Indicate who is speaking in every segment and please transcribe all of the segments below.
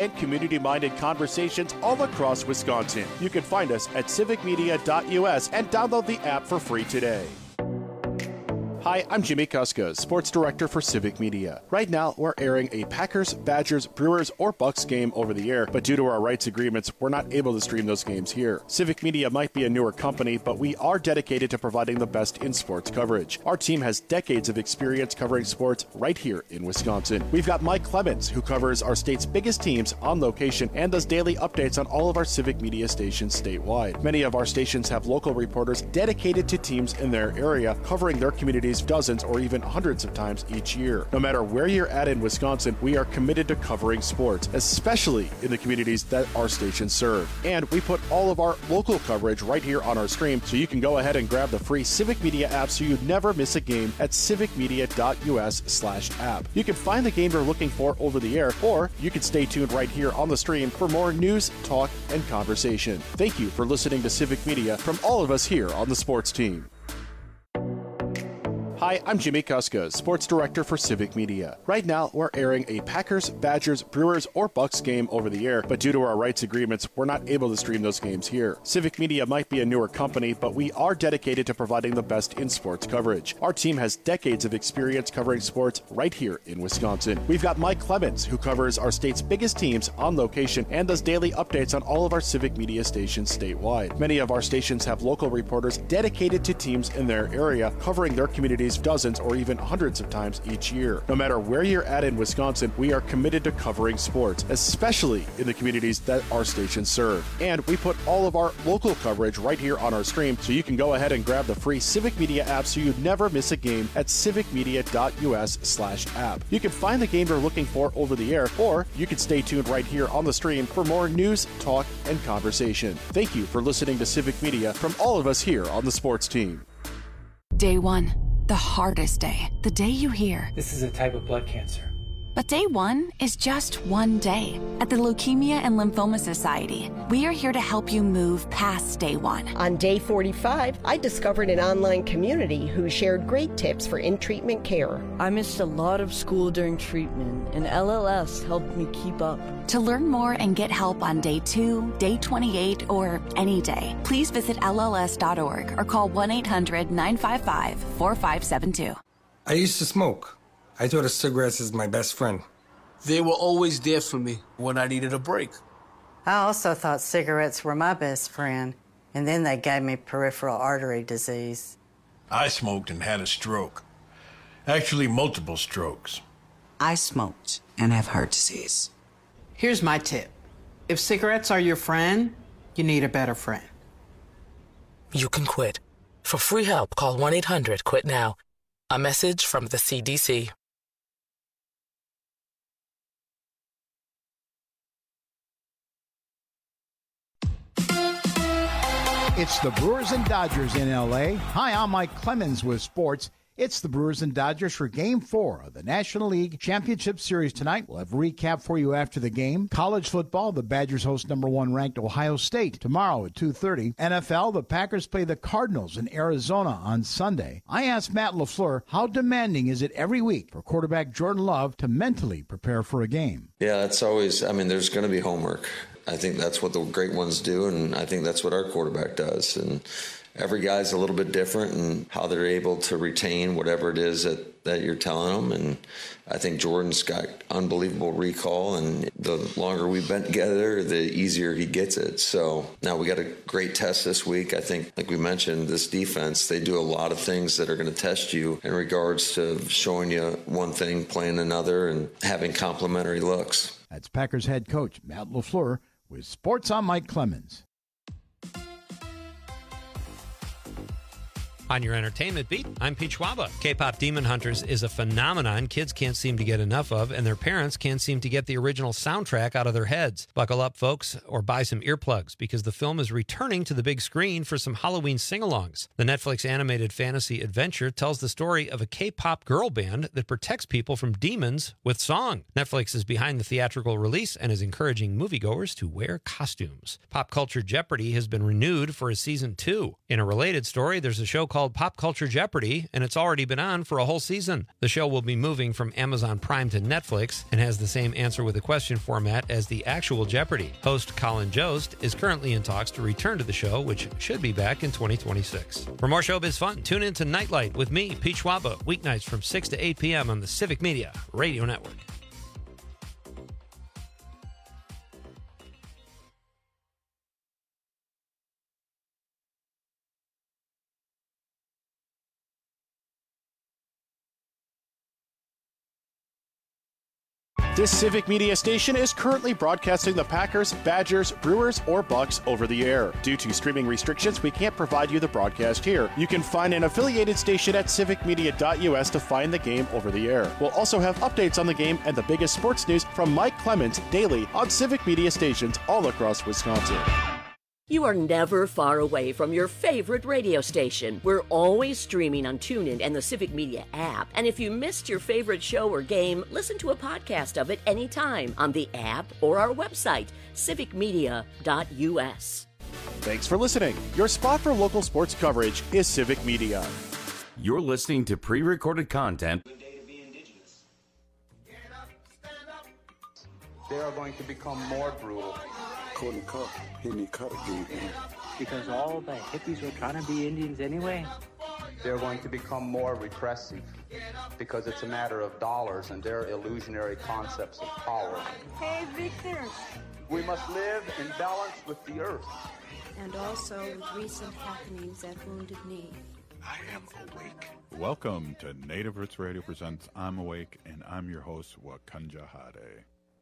Speaker 1: and community-minded conversations all across Wisconsin. You can find us at civicmedia.us and download the app for free today. Hi, I'm Jimmy Kuska, Sports Director for Civic Media. Right now, we're airing a Packers, Badgers, Brewers, or Bucks game over the air, but due to our rights agreements, we're not able to stream those games here. Civic Media might be a newer company, but we are dedicated to providing the best in sports coverage. Our team has decades of experience covering sports right here in Wisconsin. We've got Mike Clemens, who covers our state's biggest teams on location and does daily updates on all of our Civic Media stations statewide. Many of our stations have local reporters dedicated to teams in their area, covering their communities dozens or even hundreds of times each year. No matter where you're at in Wisconsin, we are committed to covering sports, especially in the communities that our stations serve. And we put all of our local coverage right here on our stream, so you can go ahead and grab the free Civic Media app so you never miss a game at civicmedia.us/app. You can find the game you're looking for over the air, or you can stay tuned right here on the stream for more news, talk, and conversation. Thank you for listening to Civic Media from all of us here on the sports team. Hi, I'm Jimmy Kuska, Sports Director for Civic Media. Right now, we're airing a Packers, Badgers, Brewers, or Bucks game over the air, but due to our rights agreements, we're not able to stream those games here. Civic Media might be a newer company, but we are dedicated to providing the best in sports coverage. Our team has decades of experience covering sports right here in Wisconsin. We've got Mike Clemens, who covers our state's biggest teams on location and does daily updates on all of our Civic Media stations statewide. Many of our stations have local reporters dedicated to teams in their area, covering their communities dozens or even hundreds of times each year. No matter where you're at in Wisconsin, we are committed to covering sports, especially in the communities that our stations serve. And we put all of our local coverage right here on our stream, so you can go ahead and grab the free Civic Media app so you never miss a game at civicmedia.us/app. You can find the game you're looking for over the air, or you can stay tuned right here on the stream for more news, talk, and conversation. Thank you for listening to Civic Media from all of us here on the sports team.
Speaker 2: Day one. The hardest day. The day you hear,
Speaker 3: "This is a type of blood cancer."
Speaker 2: But day one is just one day. At the Leukemia and Lymphoma Society, we are here to help you move past day one.
Speaker 4: On day 45, I discovered an online community who shared great tips for in-treatment care.
Speaker 5: I missed a lot of school during treatment, and LLS helped me keep up.
Speaker 2: To learn more and get help on day 2, day 28, or any day, please visit LLS.org or call 1-800-955-4572.
Speaker 6: I used to smoke. I thought of cigarettes as my best friend.
Speaker 7: They were always there for me when I needed a break.
Speaker 8: I also thought cigarettes were my best friend, and then they gave me peripheral artery disease.
Speaker 9: I smoked and had a stroke. Actually, multiple strokes.
Speaker 10: I smoked and have heart disease.
Speaker 11: Here's my tip. If cigarettes are your friend, you need a better friend.
Speaker 12: You can quit. For free help, call 1-800-QUIT-NOW. A message from the CDC.
Speaker 13: It's the Brewers and Dodgers in L.A. Hi, I'm Mike Clemens with sports. It's the Brewers and Dodgers for Game 4 of the National League Championship Series tonight. We'll have a recap for you after the game. College football, the Badgers host number 1 ranked Ohio State tomorrow at 2:30. NFL, the Packers play the Cardinals in Arizona on Sunday. I asked Matt LaFleur, how demanding is it every week for quarterback Jordan Love to mentally prepare for a game?
Speaker 14: Yeah, it's always, there's going to be homework. I think that's what the great ones do, and I think that's what our quarterback does. And every guy's a little bit different in how they're able to retain whatever it is that you're telling them. And I think Jordan's got unbelievable recall, and the longer we've been together, the easier he gets it. So now we got a great test this week. I think, like we mentioned, this defense, they do a lot of things that are going to test you in regards to showing you one thing, playing another, and having complementary looks.
Speaker 13: That's Packers head coach Matt LaFleur with Sports on Mike Clemens.
Speaker 15: On your entertainment beat, I'm Pete Schwaba. K-pop Demon Hunters is a phenomenon kids can't seem to get enough of, and their parents can't seem to get the original soundtrack out of their heads. Buckle up, folks, or buy some earplugs, because the film is returning to the big screen for some Halloween sing-alongs. The Netflix animated fantasy adventure tells the story of a K-pop girl band that protects people from demons with song. Netflix is behind the theatrical release and is encouraging moviegoers to wear costumes. Pop Culture Jeopardy has been renewed for a season 2. In a related story, there's a show called called Pop Culture Jeopardy, and it's already been on for a whole season. The show will be moving from Amazon Prime to Netflix and has the same answer with a question format as the actual Jeopardy! Host Colin Jost is currently in talks to return to the show, which should be back in 2026. For more showbiz fun, tune in to Nightlight with me, Pete Schwaba, weeknights from 6 to 8 p.m. on the Civic Media Radio Network.
Speaker 1: This Civic Media station is currently broadcasting the Packers, Badgers, Brewers, or Bucks over the air. Due to streaming restrictions, we can't provide you the broadcast here. You can find an affiliated station at civicmedia.us to find the game over the air. We'll also have updates on the game and the biggest sports news from Mike Clemens daily on Civic Media stations all across Wisconsin.
Speaker 3: You are never far away from your favorite radio station. We're always streaming on TuneIn and the Civic Media app. And if you missed your favorite show or game, listen to a podcast of it anytime on the app or our website, civicmedia.us.
Speaker 1: Thanks for listening. Your spot for local sports coverage is Civic Media.
Speaker 16: You're listening to pre-recorded content.
Speaker 17: They are going to become more brutal.
Speaker 18: Courtney Cup, hit me cut again.
Speaker 19: Because all the hippies were trying to be Indians anyway?
Speaker 17: They're going to become more repressive because it's a matter of dollars and their illusionary concepts of power.
Speaker 20: Hey, Victor.
Speaker 17: We must live in balance with the earth.
Speaker 20: And also with recent happenings at Wounded Knee.
Speaker 21: I am awake. Welcome to Native Roots Radio presents I'm Awake, and I'm your host, Wakanja Hade.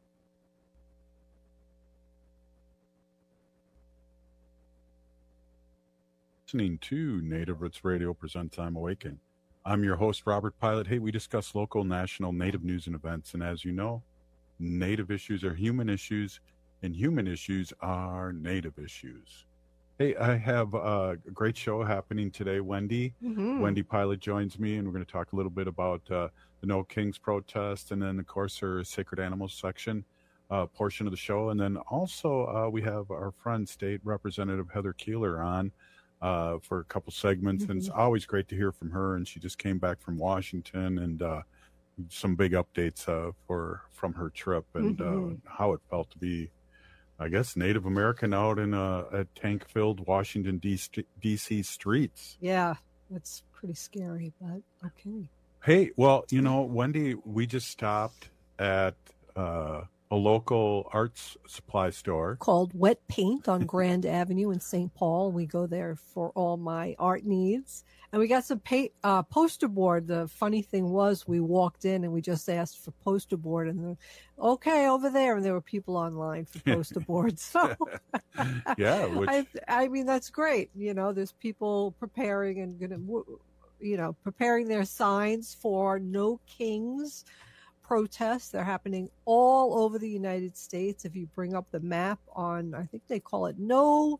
Speaker 21: Listening to Native Roots Radio presents I'm Awakened. I'm your host, Robert Pilot. Hey, we discuss local, national, Native news and events. And as you know, Native issues are human issues, and human issues are Native issues. Hey, I have a great show happening today, Wendy. Mm-hmm. Wendy Pilot joins me, and we're going to talk a little bit about the No Kings protest, and then, of course, her Sacred Animals section portion of the show. And then also we have our friend, State Representative Heather Keeler on for a couple segments, and it's always great to hear from her. And she just came back from Washington, and some big updates from her trip, and how it felt to be, I guess, Native American out in a tank-filled Washington D.C. streets.
Speaker 22: Yeah, that's pretty scary, but okay.
Speaker 21: Hey, well, you know, Wendy, we just stopped at a local arts supply store
Speaker 22: called Wet Paint on Grand Avenue in St. Paul. We go there for all my art needs. And we got some poster board. The funny thing was we walked in and we just asked for poster board, and then, okay, over there. And there were people online for poster boards. So
Speaker 21: yeah,
Speaker 22: I mean, that's great. You know, there's people preparing and preparing their signs for No Kings protests. They're happening all over the United States. If you bring up the map on, I think they call it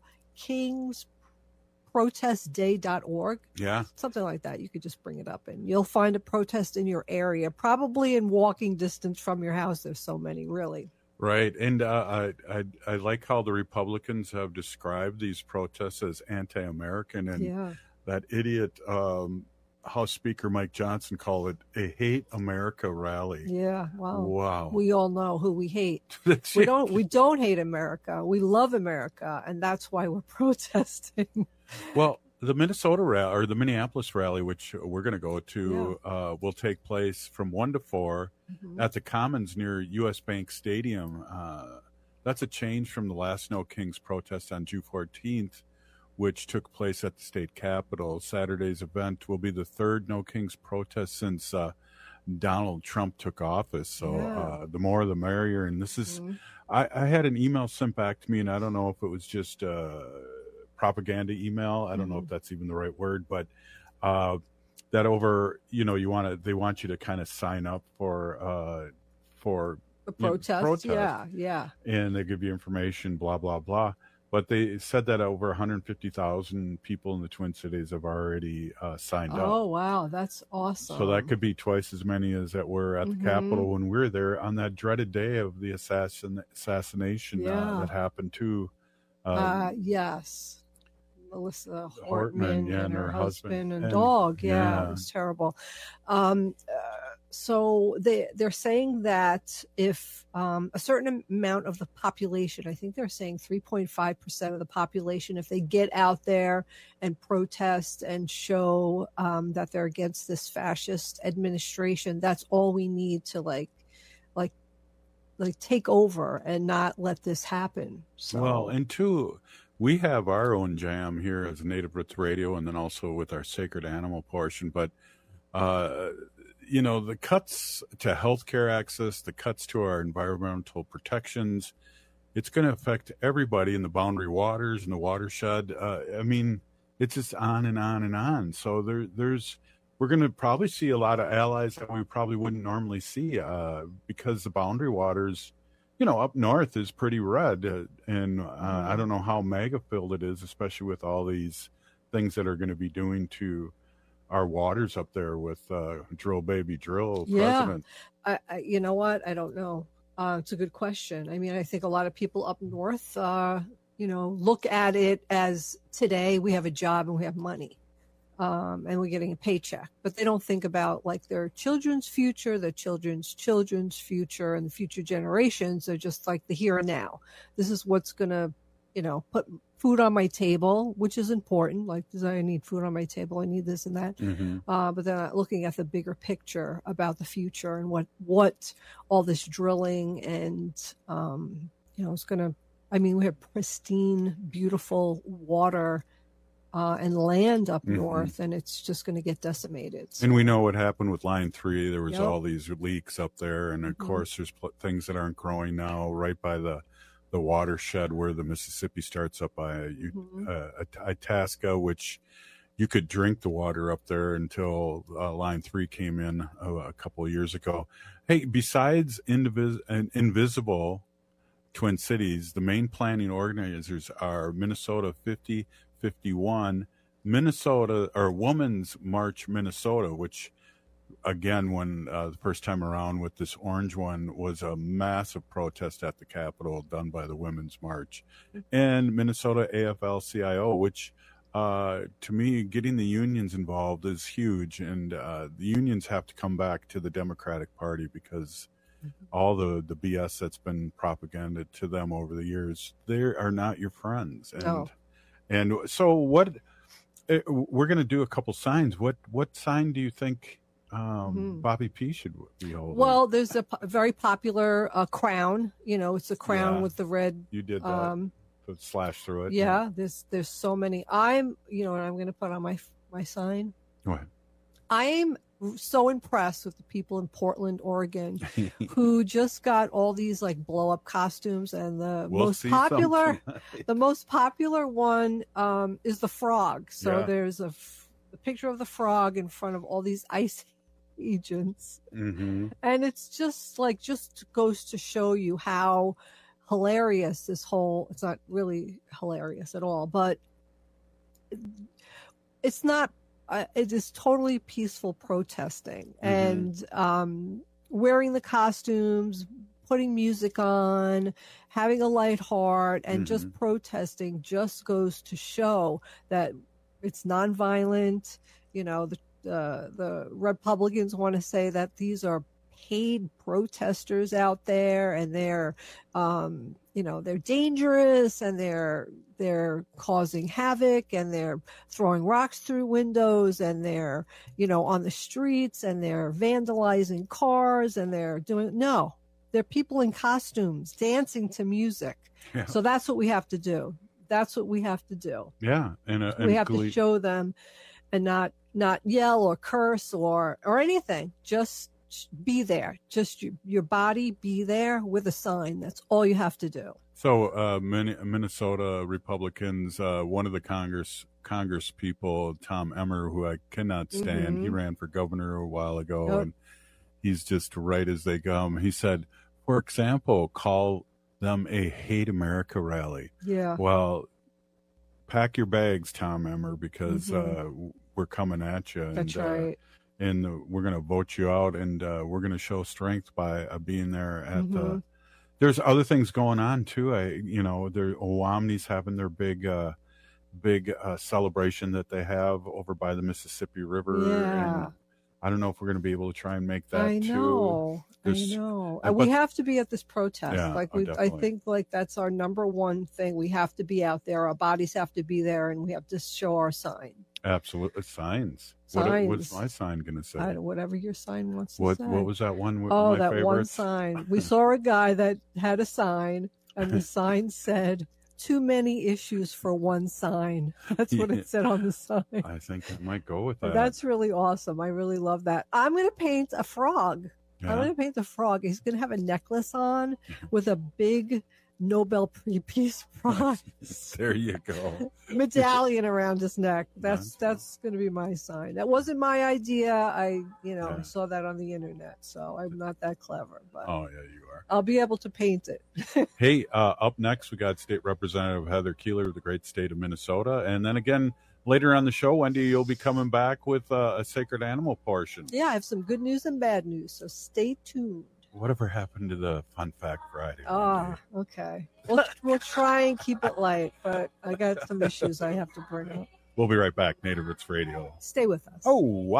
Speaker 22: nokingsprotestday.org.
Speaker 21: Yeah.
Speaker 22: Something like that. You could just bring it up and you'll find a protest in your area, probably in walking distance from your house. There's so many, really.
Speaker 21: Right. And I like how the Republicans have described these protests as anti-American, and that idiot House Speaker Mike Johnson called it a hate America rally.
Speaker 22: Yeah, wow.
Speaker 21: Wow.
Speaker 22: We all know who we hate. We don't hate America. We love America, and that's why we're protesting.
Speaker 21: Well, the Minnesota rally, or the Minneapolis rally, which we're going to go to, will take place from 1 to 4 at the Commons near U.S. Bank Stadium. That's a change from the last No Kings protest on June 14th, which took place at the state capitol. Saturday's event will be the third No Kings protest since Donald Trump took office. So the more the merrier. And this is, I had an email sent back to me, and I don't know if it was just propaganda email. I don't know if that's even the right word, but that over, they want you to kind of sign up for
Speaker 22: the protest. Yeah.
Speaker 21: And they give you information, blah, blah, blah. But they said that over 150,000 people in the Twin Cities have already signed up.
Speaker 22: Oh, wow. That's awesome.
Speaker 21: So that could be twice as many as that were at the Capitol when we were there on that dreaded day of the assassination that happened too.
Speaker 22: Yes. Melissa Hortman
Speaker 21: yeah,
Speaker 22: and her husband and
Speaker 21: and
Speaker 22: dog. Yeah,
Speaker 21: yeah.
Speaker 22: it was terrible. So they're saying that if a certain amount of the population, I think they're saying 3.5% of the population, if they get out there and protest and show that they're against this fascist administration, that's all we need to like take over and not let this happen. So.
Speaker 21: Well, and two, we have our own jam here as Native Roots Radio, and then also with our Sacred Animal portion. But, you know, the cuts to healthcare access, the cuts to our environmental protections, it's going to affect everybody in the boundary waters and the watershed. I mean, it's just on and on and on. So we're going to probably see a lot of allies that we probably wouldn't normally see because the boundary waters, you know, up north is pretty red. And I don't know how mega-filled it is, especially with all these things that are going to be doing to our waters up there with Drill Baby Drill president.
Speaker 22: I you know what? I don't know. It's a good question. I mean, I think a lot of people up north, you know, look at it as today we have a job and we have money. And we're getting a paycheck, but they don't think about like their children's future, their children's future, and the future generations are just like the here and now. This is what's going to, you know, put food on my table, which is important. Like, I need food on my table. I need this and that. Mm-hmm. But they're not looking at the bigger picture about the future and what all this drilling and, you know, it's going to, I mean, we have pristine, beautiful water and land up north, and it's just going to get decimated. So.
Speaker 21: And we know what happened with Line 3. There was all these leaks up there, and of course there's things that aren't growing now right by the watershed where the Mississippi starts up by Itasca, which you could drink the water up there until Line 3 came in a couple of years ago. Hey, besides Invisible Twin Cities, the main planning organizers are Minnesota 5051, Minnesota, or Women's March Minnesota, which again, when the first time around with this orange one was a massive protest at the Capitol done by the Women's March, and Minnesota AFL-CIO, which to me, getting the unions involved is huge, and the unions have to come back to the Democratic Party because all the BS that's been propaganda to them over the years, they are not your friends. And so what we're going to do a couple signs. What sign do you think Bobby P should be holding?
Speaker 22: Well, there's a very popular crown. You know, it's a crown with the red.
Speaker 21: You did that. Slash through it.
Speaker 22: Yeah, there's so many. I'm going to put on my sign.
Speaker 21: Go ahead.
Speaker 22: I'm so impressed with the people in Portland, Oregon, who just got all these like blow up costumes, and the most popular one is the frog. So there's a picture of the frog in front of all these ice agents, and it's just goes to show you how hilarious this whole. It's not really hilarious at all, but it's not. It is totally peaceful protesting, and wearing the costumes, putting music on, having a light heart, and just protesting just goes to show that it's nonviolent. You know, the Republicans want to say that these are paid protesters out there, and they're they're dangerous, and they're causing havoc, and they're throwing rocks through windows, and they're on the streets, and they're vandalizing cars, and they're people in costumes dancing to music. So that's what we have to do. Yeah, and we have to show them, and not yell or curse or anything. Just be there. Just your body be there with a sign. That's all you have to do.
Speaker 21: So Minnesota Republicans, one of the Congress people, Tom Emmer, who I cannot stand, he ran for governor a while ago, and he's just right as they come. He said, for example, call them a Hate America rally. Yeah. Well, pack your bags, Tom Emmer, because we're coming at you.
Speaker 22: That's right.
Speaker 21: And we're going to vote you out, and we're going to show strength by being there at the. There's other things going on too. Owamni's having their big big celebration that they have over by the Mississippi River.
Speaker 22: Yeah.
Speaker 21: And I don't know if we're going to be able to try and make that
Speaker 22: I know.
Speaker 21: too.
Speaker 22: I know. And we have to be at this protest.
Speaker 21: Yeah,
Speaker 22: I think that's our number one thing. We have to be out there. Our bodies have to be there, and we have to show our sign.
Speaker 21: Absolutely. Signs. What's my sign going to say?
Speaker 22: Whatever your sign wants to say.
Speaker 21: What was that one?
Speaker 22: Oh,
Speaker 21: my
Speaker 22: that
Speaker 21: favorites?
Speaker 22: one sign. We saw a guy that had a sign, and the sign said, "Too many issues for one sign." That's what it said on the sign.
Speaker 21: I think I might go with that.
Speaker 22: That's really awesome. I really love that. I'm going to paint a frog.
Speaker 21: Yeah.
Speaker 22: I'm going to paint a frog. He's going to have a necklace on with a big Nobel Peace Prize
Speaker 21: There you go.
Speaker 22: medallion around his neck. That's going to be my sign. That wasn't my idea. I saw that on the internet, so I'm not that clever. But
Speaker 21: Oh, yeah, you are.
Speaker 22: I'll be able to paint it.
Speaker 21: Hey, up next, we got State Representative Heather Keeler of the great state of Minnesota. And then again, later on the show, Wendy, you'll be coming back with a sacred animal portion.
Speaker 22: Yeah, I have some good news and bad news, so stay tuned.
Speaker 21: Whatever happened to the Fun Fact Friday?
Speaker 22: Okay. We'll try and keep it light, but I got some issues I have to bring up.
Speaker 21: We'll be right back. Native Roots Radio.
Speaker 22: Stay with us.
Speaker 21: Oh,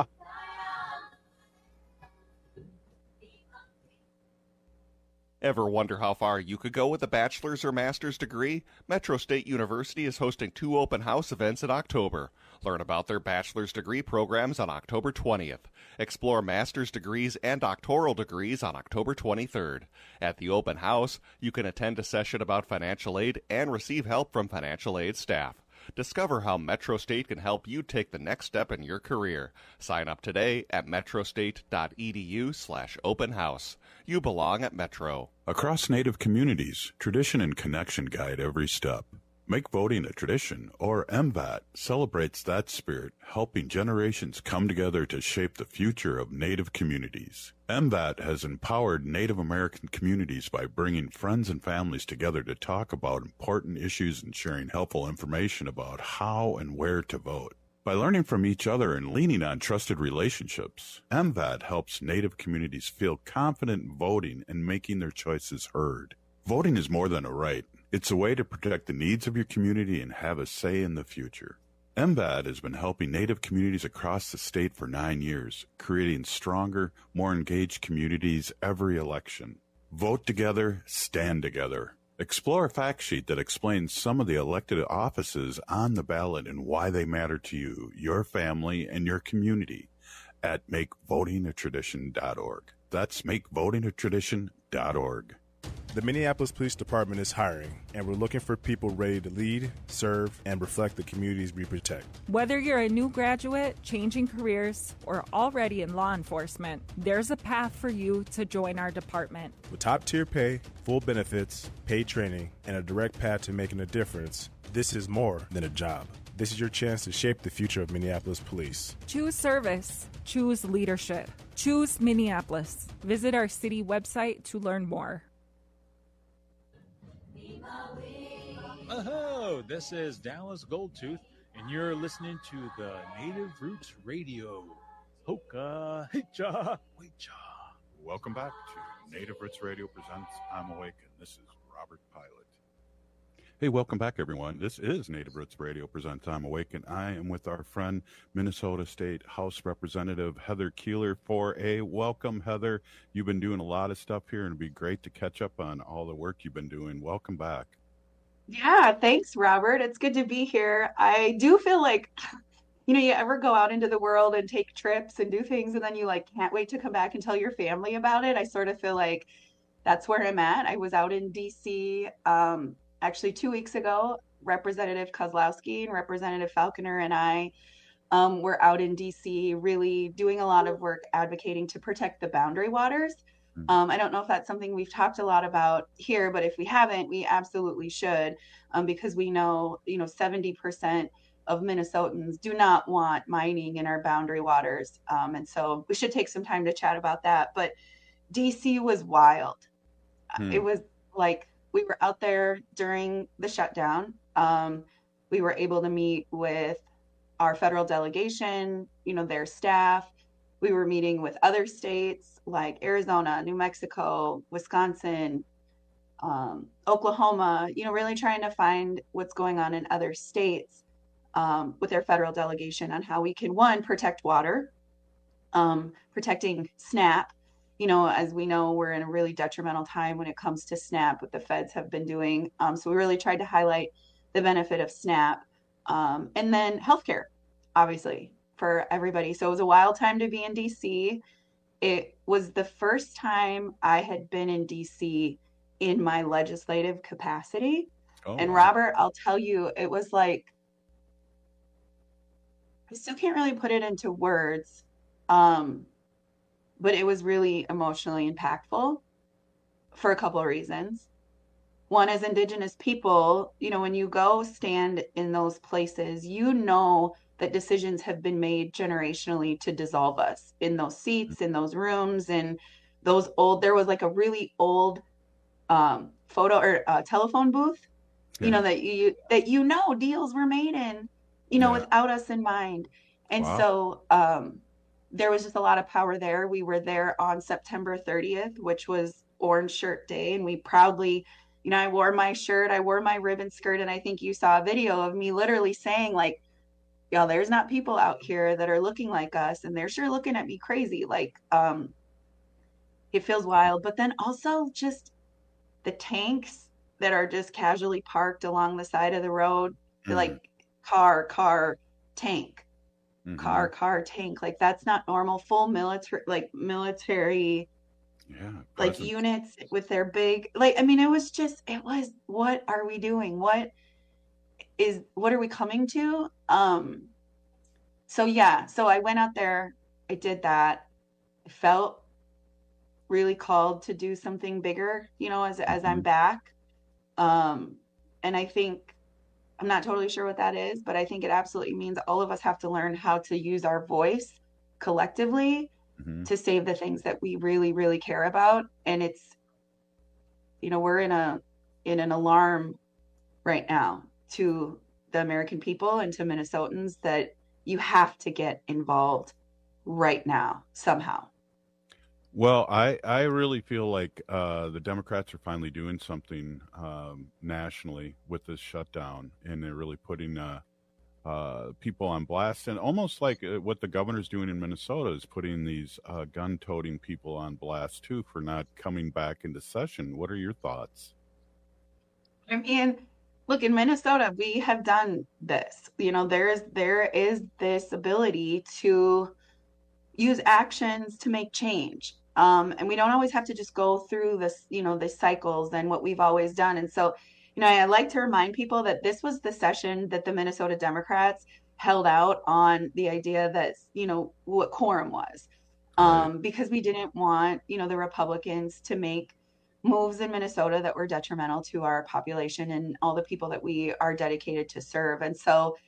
Speaker 1: Ever wonder how far you could go with a bachelor's or master's degree? Metro State University is hosting 2 open house events in October. Learn about their bachelor's degree programs on October 20th. Explore master's degrees and doctoral degrees on October 23rd. At the open house, you can attend a session about financial aid and receive help from financial aid staff. Discover how Metro State can help you take the next step in your career. Sign up today at metrostate.edu/open house. You belong at Metro.
Speaker 21: Across Native communities, tradition and connection guide every step. Make voting a tradition, or MVAT, celebrates that spirit, helping generations come together to shape the future of Native communities. MVAT has empowered Native American communities by bringing friends and families together to talk about important issues and sharing helpful information about how and where to vote. By learning from each other and leaning on trusted relationships, MVAT helps Native communities feel confident in voting and making their choices heard. Voting is more than a right. It's a way to protect the needs of your community and have a say in the future. MVAT has been helping Native communities across the state for 9 years, creating stronger, more engaged communities every election. Vote together, stand together. Explore a fact sheet that explains some of the elected offices on the ballot and why they matter to you, your family, and your community at makevotingatradition.org. That's makevotingatradition.org.
Speaker 4: The Minneapolis Police Department is hiring, and we're looking for people ready to lead, serve, and reflect the communities we protect.
Speaker 5: Whether you're a new graduate, changing careers, or already in law enforcement, there's a path for you to join our department.
Speaker 4: With top-tier pay, full benefits, paid training, and a direct path to making a difference, this is more than a job. This is your chance to shape the future of Minneapolis Police.
Speaker 5: Choose service. Choose leadership. Choose Minneapolis. Visit our city website to learn more.
Speaker 23: Oh, this is Dallas Goldtooth, and you're listening to the Native Roots Radio. Hoka, hicha, wicha.
Speaker 21: Welcome back to Native Roots Radio presents I'm Awakened. This is Robert Pilot. Hey, welcome back, everyone. This is Native Roots Radio presents I'm Awakened. I am with our friend, Minnesota State House Representative Heather Keeler, 4A. Welcome, Heather. You've been doing a lot of stuff here, and it'd be great to catch up on all the work you've been doing. Welcome back.
Speaker 24: Yeah, thanks, Robert. It's good to be here. I do feel like, you ever go out into the world and take trips and do things, and then you can't wait to come back and tell your family about it. I sort of feel like that's where I'm at. I was out in DC actually 2 weeks ago. Representative Kozlowski and Representative Falconer and I were out in DC really doing a lot of work advocating to protect the boundary waters. I don't know if that's something we've talked a lot about here, but if we haven't, we absolutely should, because we know, 70% of Minnesotans do not want mining in our boundary waters. And so we should take some time to chat about that. But DC was wild. It was like we were out there during the shutdown. We were able to meet with our federal delegation, their staff. We were meeting with other states like Arizona, New Mexico, Wisconsin, Oklahoma, really trying to find what's going on in other states. with their federal delegation on how we can, one, protect water, protecting SNAP. As we know, we're in a really detrimental time when it comes to SNAP, what the feds have been doing. So we really tried to highlight the benefit of SNAP. And then healthcare, obviously, for everybody. So it was a wild time to be in DC. It was the first time I had been in DC in my legislative capacity. And Robert, I'll tell you, it was like, I still can't really put it into words, but it was really emotionally impactful for a couple of reasons. One, as Indigenous people, when you go stand in those places, that decisions have been made generationally to dissolve us in those seats, in those rooms, and there was like a really old photo or telephone booth, that deals were made in, without us in mind. And so there was just a lot of power there. We were there on September 30th, which was Orange Shirt Day, and we proudly, I wore my shirt, I wore my ribbon skirt, and I think you saw a video of me literally saying, like, there's not people out here that are looking like us, and they're sure looking at me crazy. Like, it feels wild. But then also just the tanks that are just casually parked along the side of the road, like car, tank, car, tank. Like, that's not normal. Full military, like units with their big, it was, what are we doing? What are we coming to? So I went out there, I did that. I felt really called to do something bigger, as I'm back. And I think, I'm not totally sure what that is, but I think it absolutely means all of us have to learn how to use our voice collectively to save the things that we really, really care about. And it's, we're in an alarm right now to the American people and to Minnesotans that you have to get involved right now somehow.
Speaker 21: Well, I really feel like the Democrats are finally doing something nationally with this shutdown, and they're really putting people on blast, and almost like what the governor's doing in Minnesota is putting these gun-toting people on blast too for not coming back into session. What are your thoughts?
Speaker 24: I mean, look, in Minnesota, we have done this. There is this ability to use actions to make change. And we don't always have to just go through this, the cycles and what we've always done. And so, I like to remind people that this was the session that the Minnesota Democrats held out on the idea that, what quorum was, because we didn't want, the Republicans to make moves in Minnesota that were detrimental to our population and all the people that we are dedicated to serve. And so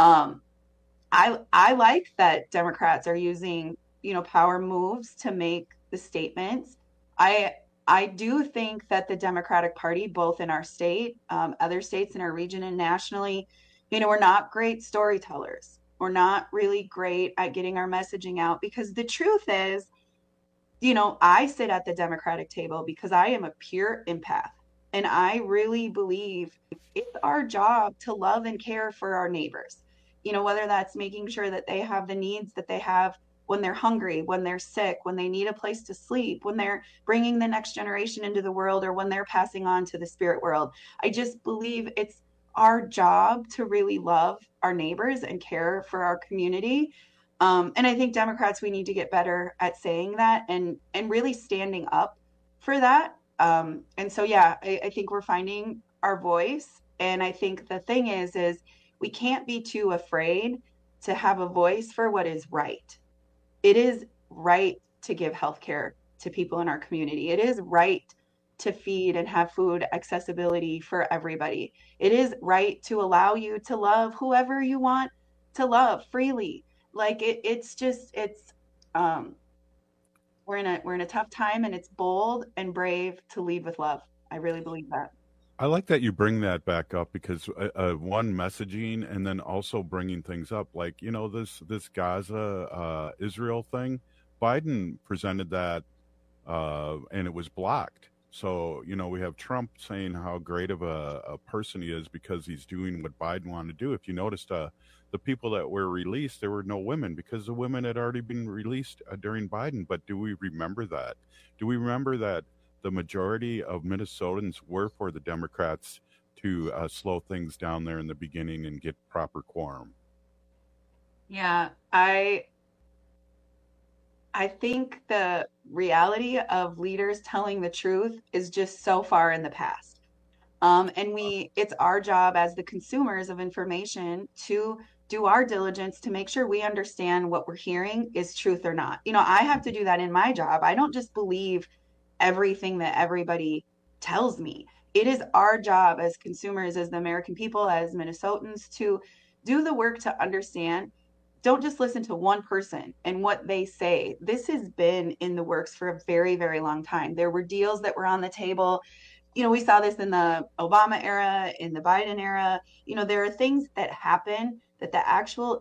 Speaker 24: I like that Democrats are using, power moves to make the statements. I do think that the Democratic Party, both in our state, other states in our region, and nationally, we're not great storytellers. We're not really great at getting our messaging out, because the truth is, I sit at the Democratic table because I am a pure empath. And I really believe it's our job to love and care for our neighbors, whether that's making sure that they have the needs that they have when they're hungry, when they're sick, when they need a place to sleep, when they're bringing the next generation into the world, or when they're passing on to the spirit world. I just believe it's our job to really love our neighbors and care for our community. And I think Democrats, we need to get better at saying that and really standing up for that. And so, I think we're finding our voice. And I think the thing is we can't be too afraid to have a voice for what is right. It is right to give healthcare to people in our community. It is right to feed and have food accessibility for everybody. It is right to allow you to love whoever you want to love freely. Like we're in a tough time, and it's bold and brave to lead with love. I really believe that.
Speaker 21: I like that you bring that back up, because one, messaging, and then also bringing things up like, this Gaza Israel thing. Biden presented that and it was blocked. So, we have Trump saying how great of a person he is because he's doing what Biden wanted to do. If you noticed, the people that were released, there were no women because the women had already been released during Biden. But do we remember that? Do we remember that the majority of Minnesotans were for the Democrats to slow things down there in the beginning and get proper quorum?
Speaker 24: Yeah, I think the reality of leaders telling the truth is just so far in the past. And it's our job as the consumers of information to do our diligence to make sure we understand what we're hearing is truth or not. I have to do that in my job. I don't just believe everything that everybody tells me. It is our job as consumers, as the American people, as Minnesotans, to do the work to understand. Don't just listen to one person and what they say. This has been in the works for a very, very long time. There were deals that were on the table. We saw this in the Obama era, in the Biden era. There are things that happen that the actual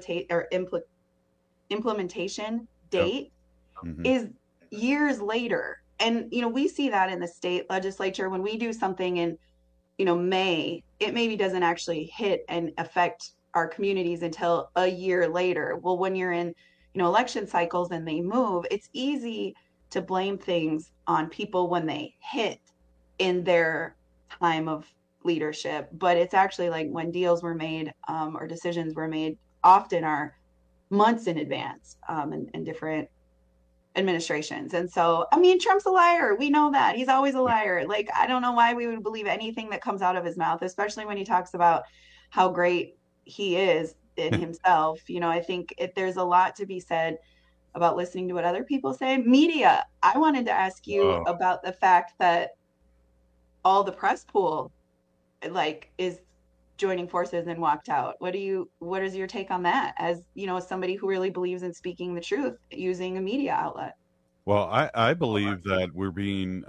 Speaker 24: implementation date is years later. And, we see that in the state legislature when we do something in, May, it maybe doesn't actually hit and affect our communities until a year later. Well, when you're in, election cycles and they move, it's easy to blame things on people when they hit in their time of leadership. But it's actually like when deals were made or decisions were made, often are months in advance in different administrations. And so, Trump's a liar. We know that. He's always a liar. Like, I don't know why we would believe anything that comes out of his mouth, especially when he talks about how great he is in himself. I think there's a lot to be said about listening to what other people say. Media. I wanted to ask you about the fact that all the press pool is joining forces and walked out. What is your take on that as somebody who really believes in speaking the truth using a media outlet?
Speaker 21: Well, I believe that we're being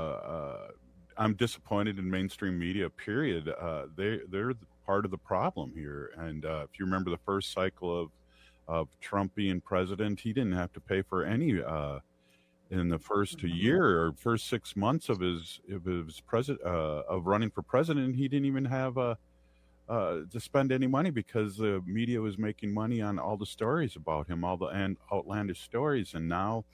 Speaker 21: I'm disappointed in mainstream media, period. They're part of the problem here. And if you remember the first cycle of Trump being president, he didn't have to pay for any in the first year or first 6 months of his of running for president. He didn't even have to spend any money because the media was making money on all the stories about him, all the outlandish stories. And now,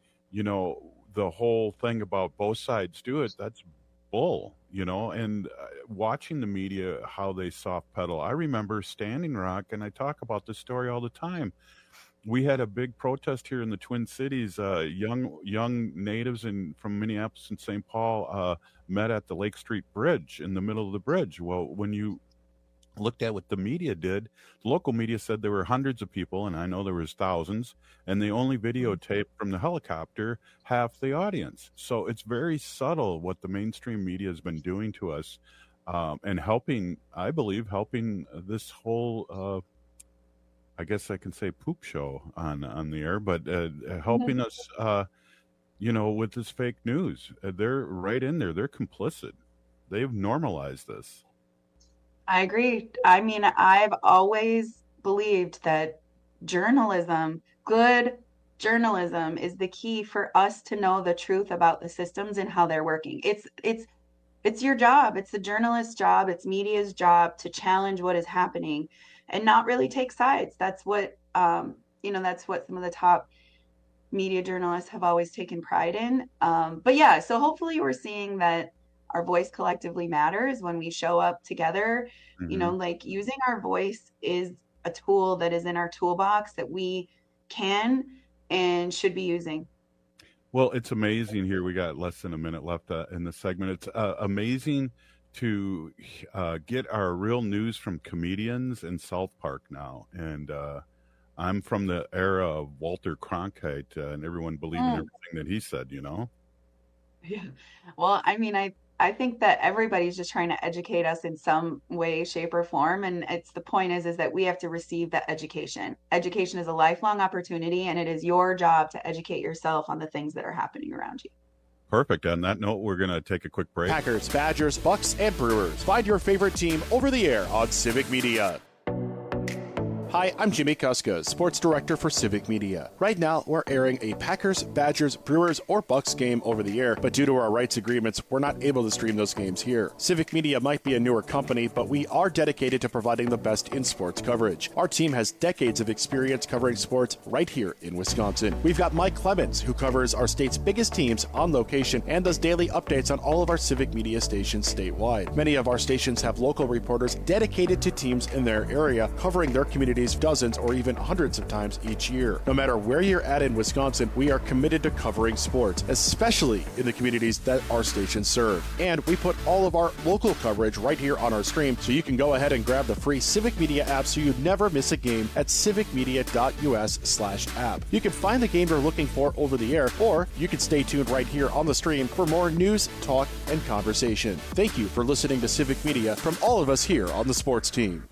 Speaker 21: the whole thing about both sides do it, that's bull, and watching the media, how they soft pedal. I remember Standing Rock, and I talk about this story all the time. We had a big protest here in the Twin Cities. Young natives from Minneapolis and St. Paul met at the Lake Street Bridge, in the middle of the bridge. Well, when you looked at what the media did, the local media said there were hundreds of people, and I know there was thousands, and they only videotaped from the helicopter half the audience. So it's very subtle what the mainstream media has been doing to us, and helping this whole I guess I can say poop show on the air, but helping us with this fake news. They're right in there. They're complicit. They've normalized this.
Speaker 24: I agree. I've always believed that good journalism is the key for us to know the truth about the systems and how they're working. It's your job. It's the journalist's job. It's media's job to challenge what is happening and not really take sides. That's what, that's what some of the top media journalists have always taken pride in. But yeah, so hopefully we're seeing that our voice collectively matters when we show up together. Using our voice is a tool that is in our toolbox that we can and should be using.
Speaker 21: Well, it's amazing here. We got less than a minute left in the segment. It's amazing to get our real news from comedians in South Park now. And I'm from the era of Walter Cronkite and everyone believing everything that he said,
Speaker 24: Yeah. Well, I think that everybody's just trying to educate us in some way, shape, or form. And the point is that we have to receive that education. Education is a lifelong opportunity, and it is your job to educate yourself on the things that are happening around you.
Speaker 21: Perfect. On that note, we're going to take a quick break.
Speaker 1: Packers, Badgers, Bucks, and Brewers. Find your favorite team over the air on Civic Media. Hi, I'm Jimmy Kuska, Sports Director for Civic Media. Right now, we're airing a Packers, Badgers, Brewers, or Bucks game over the air, but due to our rights agreements, we're not able to stream those games here. Civic Media might be a newer company, but we are dedicated to providing the best in sports coverage. Our team has decades of experience covering sports right here in Wisconsin. We've got Mike Clemens, who covers our state's biggest teams on location and does daily updates on all of our Civic Media stations statewide. Many of our stations have local reporters dedicated to teams in their area, covering their communities dozens or even hundreds of times each year. No matter where you're at in Wisconsin, we are committed to covering sports, especially in the communities that our stations serve. And we put all of our local coverage right here on our stream, so you can go ahead and grab the free Civic Media app so you never miss a game at civicmedia.us/app. You can find the game you're looking for over the air, or you can stay tuned right here on the stream for more news, talk, and conversation. Thank you for listening to Civic Media from all of us here on the sports team.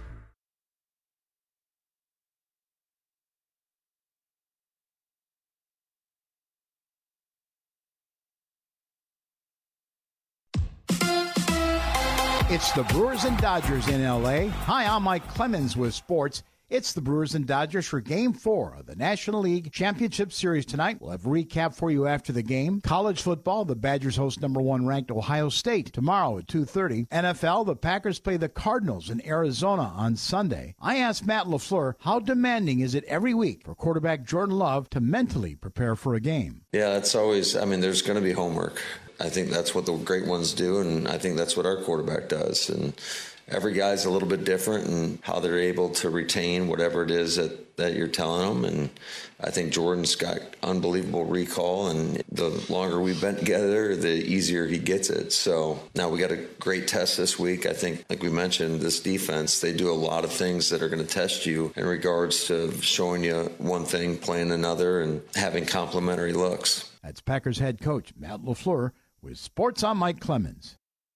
Speaker 13: It's the Brewers and Dodgers in L.A. Hi, I'm Mike Clemens with sports. It's the Brewers and Dodgers for Game 4 of the National League Championship Series tonight. We'll have a recap for you after the game. College football, the Badgers host number 1 ranked Ohio State tomorrow at 2:30. NFL, the Packers play the Cardinals in Arizona on Sunday. I asked Matt LaFleur, how demanding is it every week for quarterback Jordan Love to mentally prepare for a game?
Speaker 14: Yeah, it's always, there's going to be homework. I think that's what the great ones do, and I think that's what our quarterback does. And every guy's a little bit different in how they're able to retain whatever it is that you're telling them. And I think Jordan's got unbelievable recall, and the longer we've been together, the easier he gets it. So now we got a great test this week. I think, like we mentioned, this defense, they do a lot of things that are going to test you in regards to showing you one thing, playing another, and having complementary looks.
Speaker 13: That's Packers head coach Matt LaFleur with Sports. I'm Mike Clemens.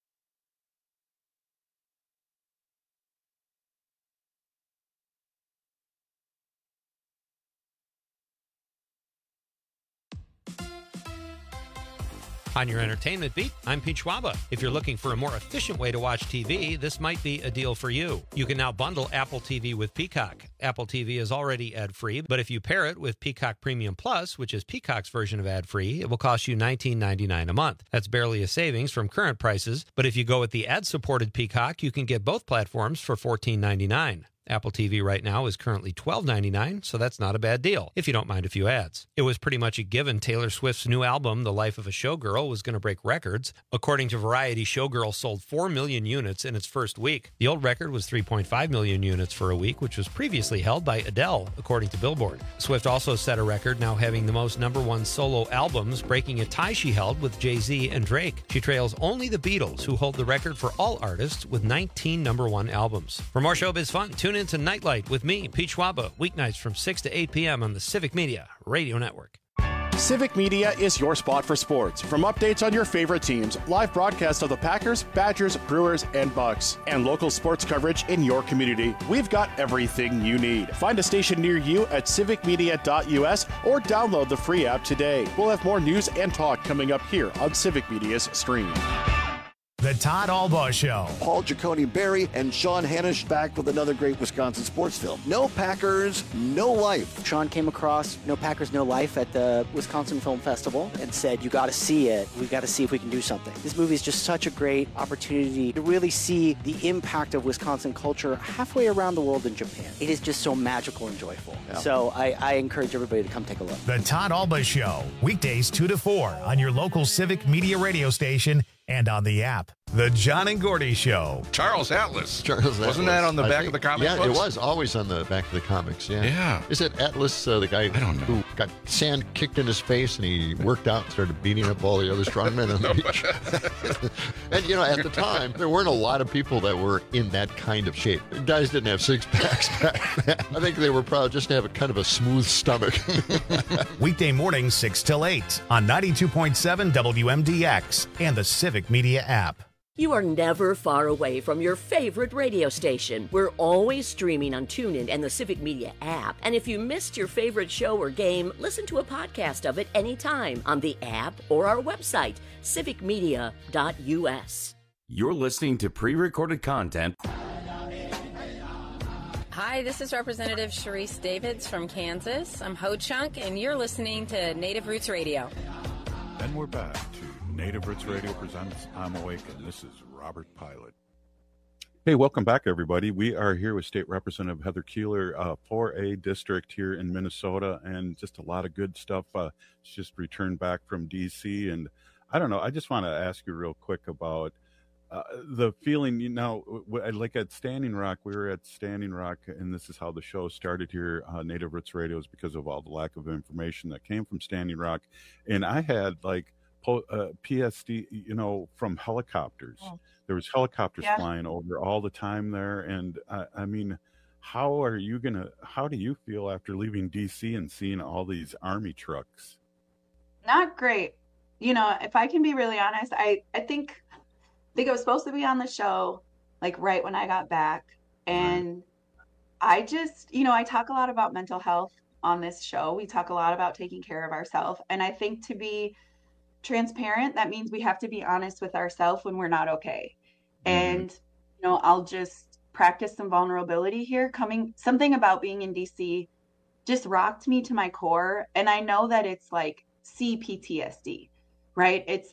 Speaker 15: On your entertainment beat, I'm Pete Schwaba. If you're looking for a more efficient way to watch TV, this might be a deal for you. You can now bundle Apple TV with Peacock. Apple TV is already ad-free, but if you pair it with Peacock Premium Plus, which is Peacock's version of ad-free, it will cost you $19.99 a month. That's barely a savings from current prices, but if you go with the ad-supported Peacock, you can get both platforms for $14.99. Apple TV right now is currently $12.99, so that's not a bad deal, if you don't mind a few ads. It was pretty much a given Taylor Swift's new album, The Life of a Showgirl, was going to break records. According to Variety, Showgirl sold 4 million units in its first week. The old record was 3.5 million units for a week, which was previously held by Adele, according to Billboard. Swift also set a record, now having the most #1 solo albums, breaking a tie she held with Jay-Z and Drake. She trails only the Beatles, who hold the record for all artists with 19 #1 albums. For more showbiz fun, tune in to Nightlight with me, Pete Schwaba, weeknights from 6 to 8 p.m. on the Civic Media Radio Network.
Speaker 1: Civic Media is your spot for sports. From updates on your favorite teams, live broadcasts of the Packers, Badgers, Brewers, and Bucks, and local sports coverage in your community, we've got everything you need. Find a station near you at civicmedia.us or download the free app today. We'll have more news and talk coming up here on Civic Media's stream.
Speaker 2: The Todd Albaugh Show.
Speaker 6: Paul Giacone Berry and Sean Hanisch back with another great Wisconsin sports film. No Packers, No Life.
Speaker 7: Sean came across No Packers, No Life at the Wisconsin Film Festival and said, you got to see it. We got to see if we can do something. This movie is just such a great opportunity to really see the impact of Wisconsin culture halfway around the world in Japan. It is just so magical and joyful. Yeah. So I encourage everybody to come take a look.
Speaker 2: The Todd Albaugh Show, weekdays 2 to 4 on your local Civic Media radio station and on the app. The John and Gordy Show.
Speaker 8: Charles Atlas.
Speaker 25: Wasn't
Speaker 8: that on the back of the comic
Speaker 25: books?
Speaker 8: Yeah,
Speaker 25: it was always on the back of the comics, yeah.
Speaker 8: Yeah.
Speaker 25: Is it Atlas, the guy who got sand kicked in his face and he worked out and started beating up all the other strongmen on the beach? And, at the time, there weren't a lot of people that were in that kind of shape. Guys didn't have six-packs back then. I think they were proud just to have a kind of a smooth stomach.
Speaker 2: Weekday mornings, 6 till 8 on 92.7 WMDX and the Civic Media app.
Speaker 3: You are never far away from your favorite radio station. We're always streaming on TuneIn and the Civic Media app. And if you missed your favorite show or game, listen to a podcast of it anytime on the app or our website, civicmedia.us.
Speaker 16: You're listening to pre-recorded content
Speaker 9: Hi, this is Representative Sharice Davids from Kansas. I'm Ho Chunk, and you're listening to Native Roots Radio.
Speaker 21: And we're back to Native Roots Radio presents I'm Awake, and this is Robert Pilot. Hey, welcome back, everybody. We are here with State Representative Heather Keeler, 4A district here in Minnesota, and just a lot of good stuff. She's just returned back from D.C., and I don't know, I just want to ask you real quick about the feeling, like at Standing Rock, we were at Standing Rock, and this is how the show started here, Native Roots Radio, is because of all the lack of information that came from Standing Rock. And I had like PSD, from helicopters. Oh. There was helicopters flying over all the time there. And I mean, how do you feel after leaving DC and seeing all these Army trucks?
Speaker 24: Not great. If I can be really honest, I think I was supposed to be on the show like right when I got back. And I just, I talk a lot about mental health on this show. We talk a lot about taking care of ourselves. And I think to be transparent, that means we have to be honest with ourselves when we're not okay. And, I'll just practice some vulnerability here. Something about being in DC just rocked me to my core. And I know that it's like CPTSD, right? It's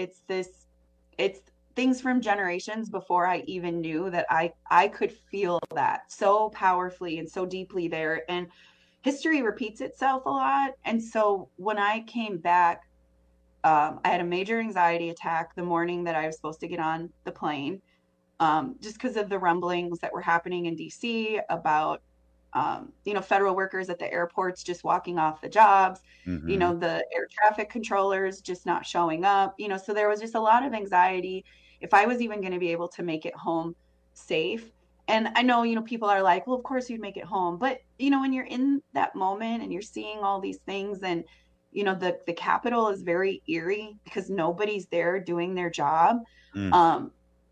Speaker 24: things from generations before I even knew that I could feel that so powerfully and so deeply there. And history repeats itself a lot. And so when I came back, I had a major anxiety attack the morning that I was supposed to get on the plane, just because of the rumblings that were happening in DC about, federal workers at the airports just walking off the jobs, the air traffic controllers just not showing up, so there was just a lot of anxiety if I was even going to be able to make it home safe. And I know, people are like, well, of course you'd make it home. But, when you're in that moment and you're seeing all these things and, the Capitol is very eerie because nobody's there doing their job. I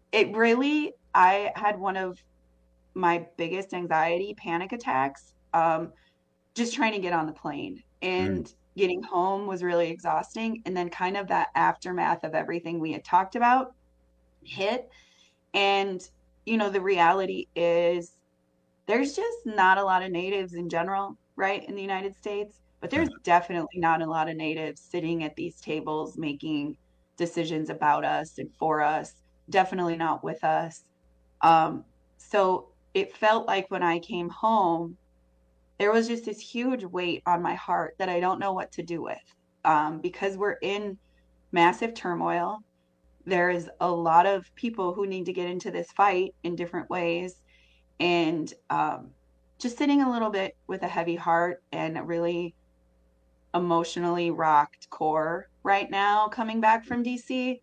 Speaker 24: had one of my biggest anxiety panic attacks, just trying to get on the plane, and getting home was really exhausting. And then kind of that aftermath of everything we had talked about hit. And, the reality is there's just not a lot of natives in general, right, in the United States, but there's definitely not a lot of natives sitting at these tables making decisions about us and for us, definitely not with us. So it felt like when I came home, there was just this huge weight on my heart that I don't know what to do with, because we're in massive turmoil. There is a lot of people who need to get into this fight in different ways, and just sitting a little bit with a heavy heart and a really emotionally rocked core right now coming back from DC.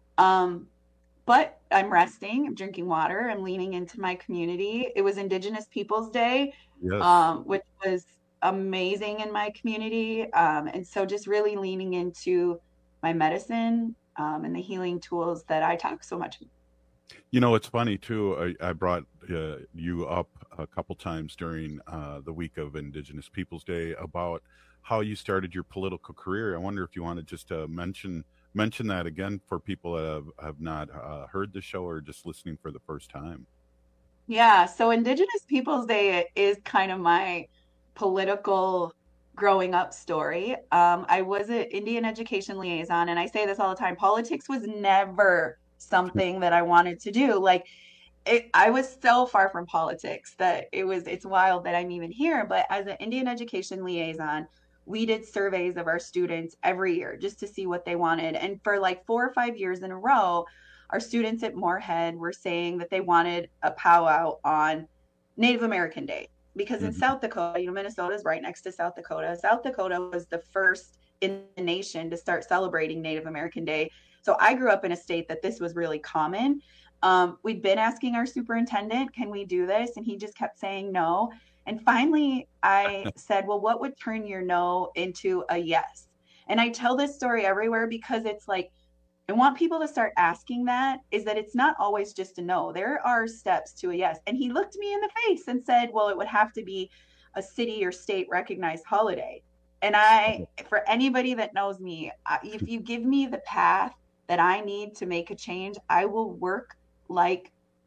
Speaker 24: But I'm resting, I'm drinking water, I'm leaning into my community. It was Indigenous Peoples Day, which was amazing in my community. And so just really leaning into my medicine, and the healing tools that I talk so much.
Speaker 21: It's funny too. I brought you up a couple times during the week of Indigenous Peoples Day about how you started your political career. I wonder if you want to just mention that again for people that have not heard the show or just listening for the first time.
Speaker 24: Yeah. So Indigenous Peoples Day is kind of my political growing up story. I was an Indian education liaison, and I say this all the time. Politics was never something that I wanted to do. I was so far from politics that it's wild that I'm even here. But as an Indian education liaison, we did surveys of our students every year just to see what they wanted. And for like 4 or 5 years in a row, our students at Moorhead were saying that they wanted a powwow on Native American Day. Because in South Dakota, Minnesota is right next to South Dakota. South Dakota was the first in the nation to start celebrating Native American Day. So I grew up in a state that this was really common. We'd been asking our superintendent, can we do this? And he just kept saying no. And finally, I said, well, what would turn your no into a yes? And I tell this story everywhere because it's like, I want people to start asking that, is that it's not always just a no. There are steps to a yes. And he looked me in the face and said, well, it would have to be a city or state recognized holiday. And for anybody that knows me, if you give me the path that I need to make a change, I will work like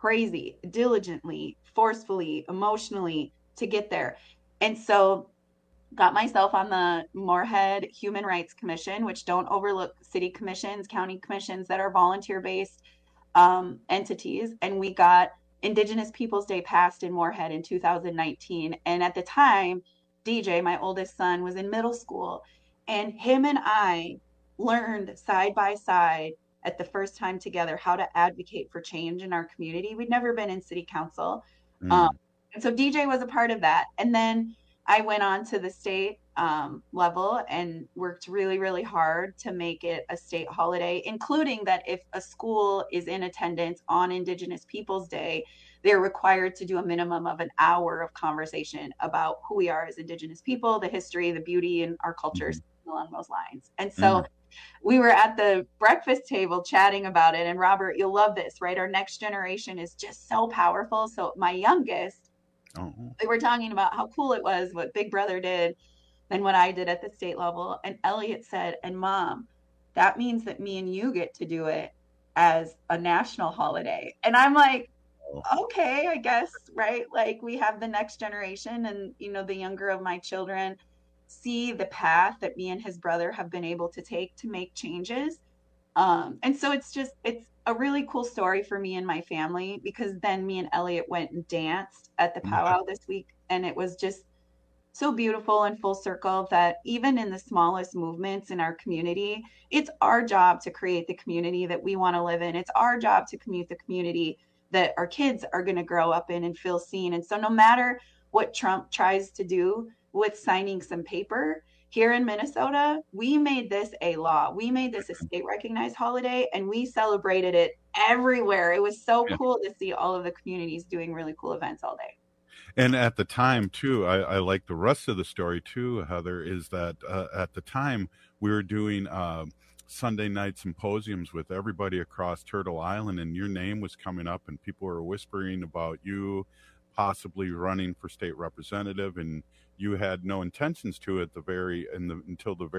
Speaker 24: crazy, diligently, forcefully, emotionally to get there. And so got myself on the Moorhead Human Rights Commission, which don't overlook city commissions, county commissions that are volunteer-based entities. And we got Indigenous Peoples Day passed in Moorhead in 2019. And at the time, DJ, my oldest son, was in middle school. And him and I learned side by side at the first time together how to advocate for change in our community. We'd never been in city council. And so DJ was a part of that. And then I went on to the state level and worked really, really hard to make it a state holiday, including that if a school is in attendance on Indigenous Peoples Day, they're required to do a minimum of an hour of conversation about who we are as Indigenous people, the history, the beauty, and our cultures along those lines. And so we were at the breakfast table chatting about it. And Robert, you'll love this, right? Our next generation is just so powerful. So my youngest, we were talking about how cool it was what Big Brother did and what I did at the state level. And Elliot said, and Mom, that means that me and you get to do it as a national holiday. And I'm like, okay, I guess, right? Like we have the next generation and, you know, the younger of my children see the path that me and his brother have been able to take to make changes. And so it's a really cool story for me and my family, because then me and Elliot went and danced at the powwow this week. And it was just so beautiful and full circle that even in the smallest movements in our community, it's our job to create the community that we want to live in. It's our job to commute the community that our kids are going to grow up in and feel seen. And so no matter what Trump tries to do with signing some paper, here in Minnesota, we made this a law. We made this a state recognized holiday and we celebrated it everywhere. It was so cool to see all of the communities doing really cool events all day.
Speaker 21: And at the time, too, I like the rest of the story, too, Heather, is that at the time we were doing Sunday night symposiums with everybody across Turtle Island, and your name was coming up and people were whispering about you possibly running for state representative, and you had no intentions to it until the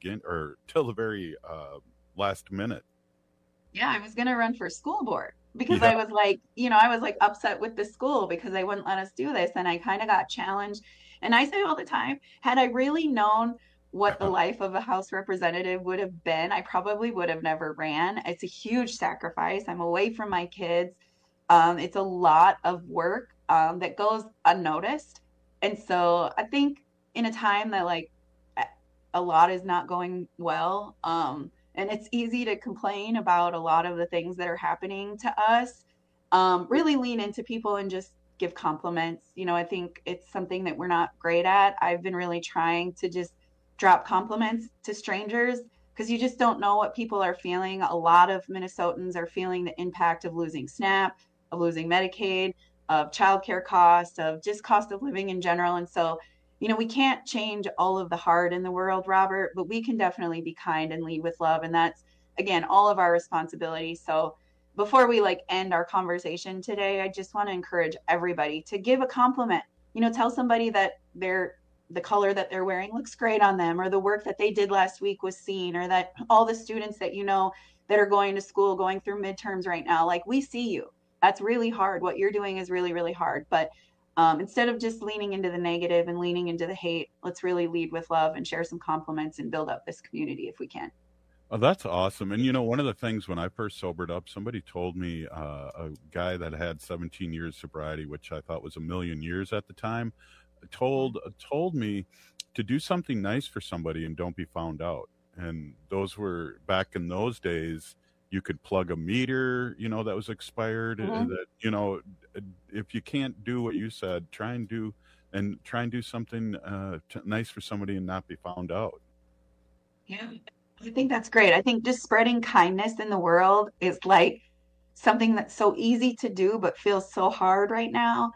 Speaker 21: very last minute.
Speaker 24: Yeah, I was going to run for school board because I was like, I was like upset with the school because they wouldn't let us do this. And I kind of got challenged. And I say all the time, had I really known what the life of a House representative would have been, I probably would have never ran. It's a huge sacrifice. I'm away from my kids. It's a lot of work that goes unnoticed. And so I think in a time that like a lot is not going well, and it's easy to complain about a lot of the things that are happening to us, really lean into people and just give compliments. I think it's something that we're not great at. I've been really trying to just drop compliments to strangers because you just don't know what people are feeling. A lot of Minnesotans are feeling the impact of losing SNAP, of losing Medicaid, of childcare costs, of just cost of living in general. And so, we can't change all of the hard in the world, Robert, but we can definitely be kind and lead with love. And that's, again, all of our responsibility. So before we end our conversation today, I just want to encourage everybody to give a compliment. Tell somebody that the color that they're wearing looks great on them, or the work that they did last week was seen, or that all the students that that are going to school, going through midterms right now, we see you. That's really hard. What you're doing is really, really hard. But instead of just leaning into the negative and leaning into the hate, let's really lead with love and share some compliments and build up this community if we can.
Speaker 21: Oh, that's awesome. And, one of the things when I first sobered up, somebody told me, a guy that had 17 years sobriety, which I thought was a million years at the time, told me to do something nice for somebody and don't be found out. And those were back in those days. You could plug a meter, that was expired. That, if you can't do what you said, try and do something nice for somebody and not be found out.
Speaker 24: Yeah, I think that's great. I think just spreading kindness in the world is something that's so easy to do, but feels so hard right now.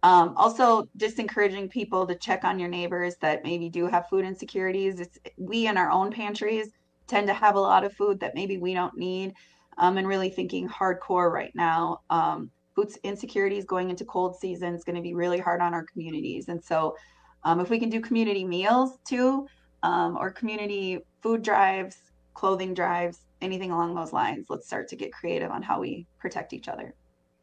Speaker 24: Also, just encouraging people to check on your neighbors that maybe do have food insecurities. We in our own pantries tend to have a lot of food that maybe we don't need, and really thinking hardcore right now. Food insecurities going into cold season is going to be really hard on our communities. And so if we can do community meals too, or community food drives, clothing drives, anything along those lines, let's start to get creative on how we protect each other.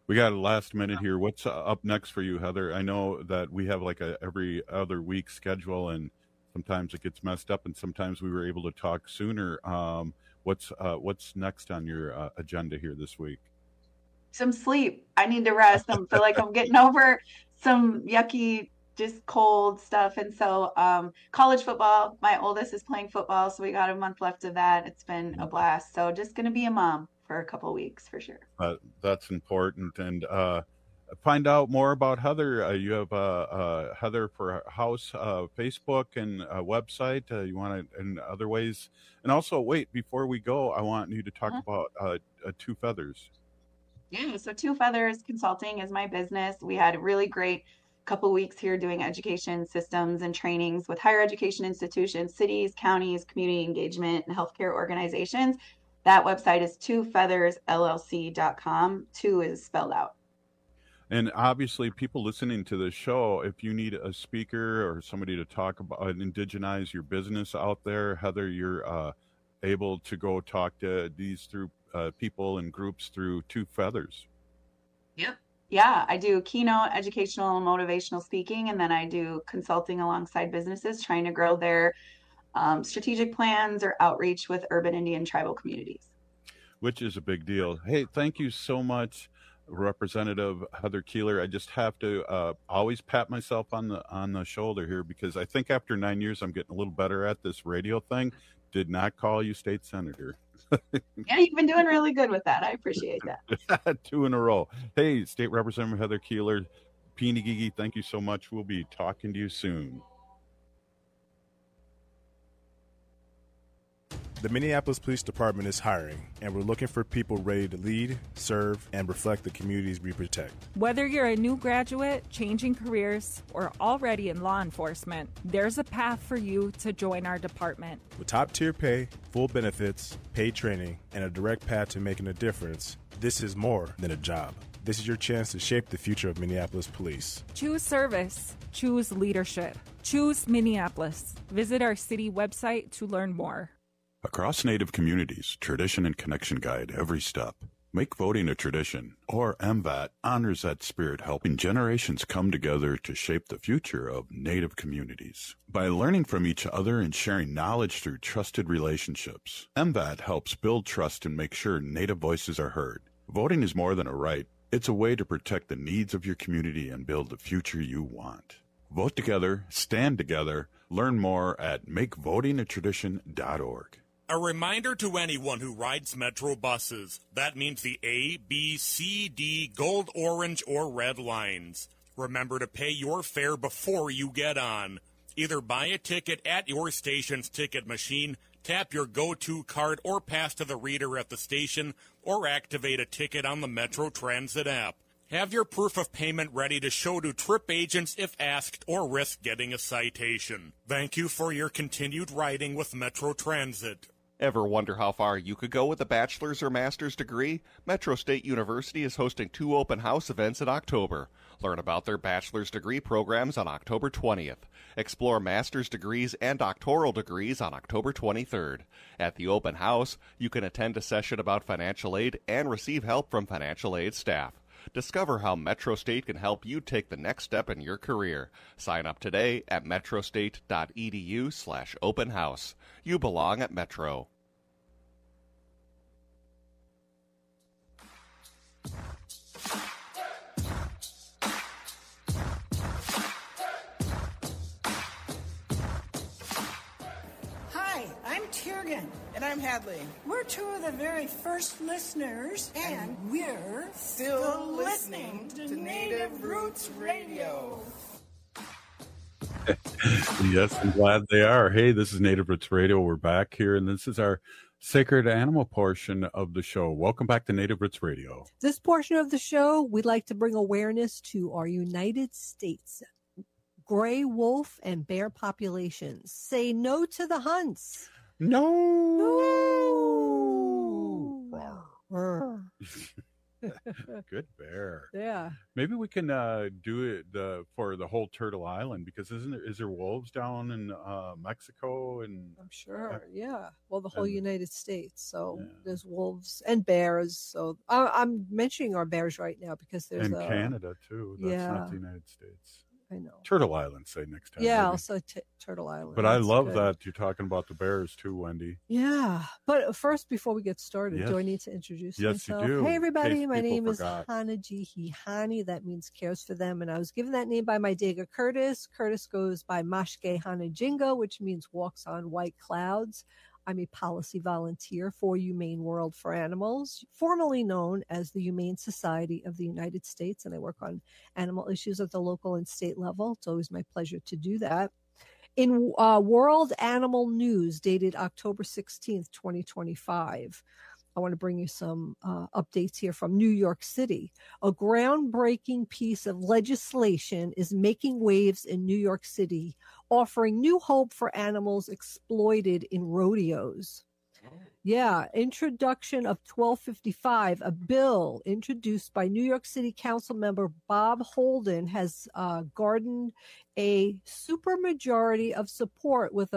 Speaker 21: We got a last minute here. What's up next for you, Heather? I know that we have like a every other week schedule, and sometimes it gets messed up, and sometimes we were able to talk sooner. What's next on your agenda here this week?
Speaker 24: Some sleep. I need to rest. I feel like I'm getting over some yucky, just cold stuff. And so college football, my oldest is playing football, so we got a month left of that. It's been a blast. So just going to be a mom for a couple of weeks for sure.
Speaker 21: That's important. And find out more about Heather. You have Heather for House Facebook and website. You want to in other ways. And also, wait, before we go, I want you to talk about Two Feathers.
Speaker 24: Yeah, so Two Feathers Consulting is my business. We had a really great couple weeks here doing education systems and trainings with higher education institutions, cities, counties, community engagement, and healthcare organizations. That website is twofeathersllc.com. Two is spelled out.
Speaker 21: And obviously, people listening to the show, if you need a speaker or somebody to talk about and indigenize your business out there, Heather, you're able to go talk to these through people and groups through Two Feathers.
Speaker 24: Yep. Yeah, I do keynote, educational, and motivational speaking, and then I do consulting alongside businesses trying to grow their strategic plans or outreach with urban Indian tribal communities.
Speaker 21: Which is a big deal. Hey, thank you so much, Representative Heather Keeler. I just have to always pat myself on the shoulder here, because I think after 9 years I'm getting a little better at this radio thing. Did not call you state senator.
Speaker 24: Yeah, you've been doing really good with that. I appreciate that.
Speaker 21: 2 in a row. Hey, State Representative Heather Keeler, Peenagigi, thank you so much. We'll be talking to you soon.
Speaker 4: The Minneapolis Police Department is hiring, and we're looking for people ready to lead, serve, and reflect the communities we protect.
Speaker 5: Whether you're a new graduate, changing careers, or already in law enforcement, there's a path for you to join our department.
Speaker 4: With top-tier pay, full benefits, paid training, and a direct path to making a difference, this is more than a job. This is your chance to shape the future of Minneapolis Police.
Speaker 5: Choose service. Choose leadership. Choose Minneapolis. Visit our city website to learn more.
Speaker 21: Across Native communities, tradition and connection guide every step. Make voting a tradition, or MVAT honors that spirit, helping generations come together to shape the future of Native communities. By learning from each other and sharing knowledge through trusted relationships, MVAT helps build trust and make sure Native voices are heard. Voting is more than a right. It's a way to protect the needs of your community and build the future you want. Vote together, stand together. Learn more at makevotingatradition.org.
Speaker 10: A reminder to anyone who rides Metro buses. That means the A, B, C, D, gold, orange, or red lines. Remember to pay your fare before you get on. Either buy a ticket at your station's ticket machine, tap your go-to card, or pass to the reader at the station, or activate a ticket on the Metro Transit app. Have your proof of payment ready to show to trip agents if asked, or risk getting a citation. Thank you for your continued riding with Metro Transit.
Speaker 11: Ever wonder how far you could go with a bachelor's or master's degree? Metro State University is hosting 2 open house events in October. Learn about their bachelor's degree programs on October 20th. Explore master's degrees and doctoral degrees on October 23rd. At the open house, you can attend a session about financial aid and receive help from financial aid staff. Discover how Metro State can help you take the next step in your career. Sign up today at metrostate.edu/open house. You belong at Metro.
Speaker 12: Hi, I'm Tiergan.
Speaker 18: And I'm Hadley.
Speaker 12: We're 2 of the very first listeners, and we're
Speaker 18: still listening to Native Roots Radio.
Speaker 21: Yes, I'm glad they are. Hey, this is Native Roots Radio. We're back here, and this is our sacred animal portion of the show. Welcome back to Native Roots Radio.
Speaker 22: This portion of the show, we'd like to bring awareness to our United States gray wolf and bear populations. Say no to the hunts.
Speaker 21: No. Good bear.
Speaker 22: Yeah.
Speaker 21: Maybe we can do it for the whole Turtle Island, because is there wolves down in Mexico? And
Speaker 22: I'm sure. Yeah. Well, the whole United States. So there's wolves and bears. So I'm mentioning our bears right now because there's
Speaker 21: Canada too. That's not the United States.
Speaker 22: I know.
Speaker 21: Turtle Island, say next time.
Speaker 22: Yeah,
Speaker 21: maybe.
Speaker 22: also Turtle Island.
Speaker 21: But
Speaker 22: That's
Speaker 21: I love
Speaker 22: good.
Speaker 21: that you're talking about the bears too, Wendy.
Speaker 22: Yeah. But first, before we get started,
Speaker 21: Yes.
Speaker 22: do I need to introduce
Speaker 21: Yes,
Speaker 22: myself?
Speaker 21: you do,
Speaker 22: Hey,
Speaker 21: in
Speaker 22: everybody.
Speaker 21: case
Speaker 22: My
Speaker 21: people
Speaker 22: name
Speaker 21: forgot.
Speaker 22: is Hanaji Hihani. That means cares for them. And I was given that name by my Dega Curtis. Curtis goes by Mashke Hanajingo, which means walks on white clouds. I'm a policy volunteer for Humane World for Animals, formerly known as the Humane Society of the United States, and I work on animal issues at the local and state level. It's always my pleasure to do that. In World Animal News, dated October 16th, 2025, I want to bring you some updates here from New York City. A groundbreaking piece of legislation is making waves in New York City, offering new hope for animals exploited in rodeos. Yeah, introduction of 1255, a bill introduced by New York City Council member Bob Holden, has garnered a supermajority of support with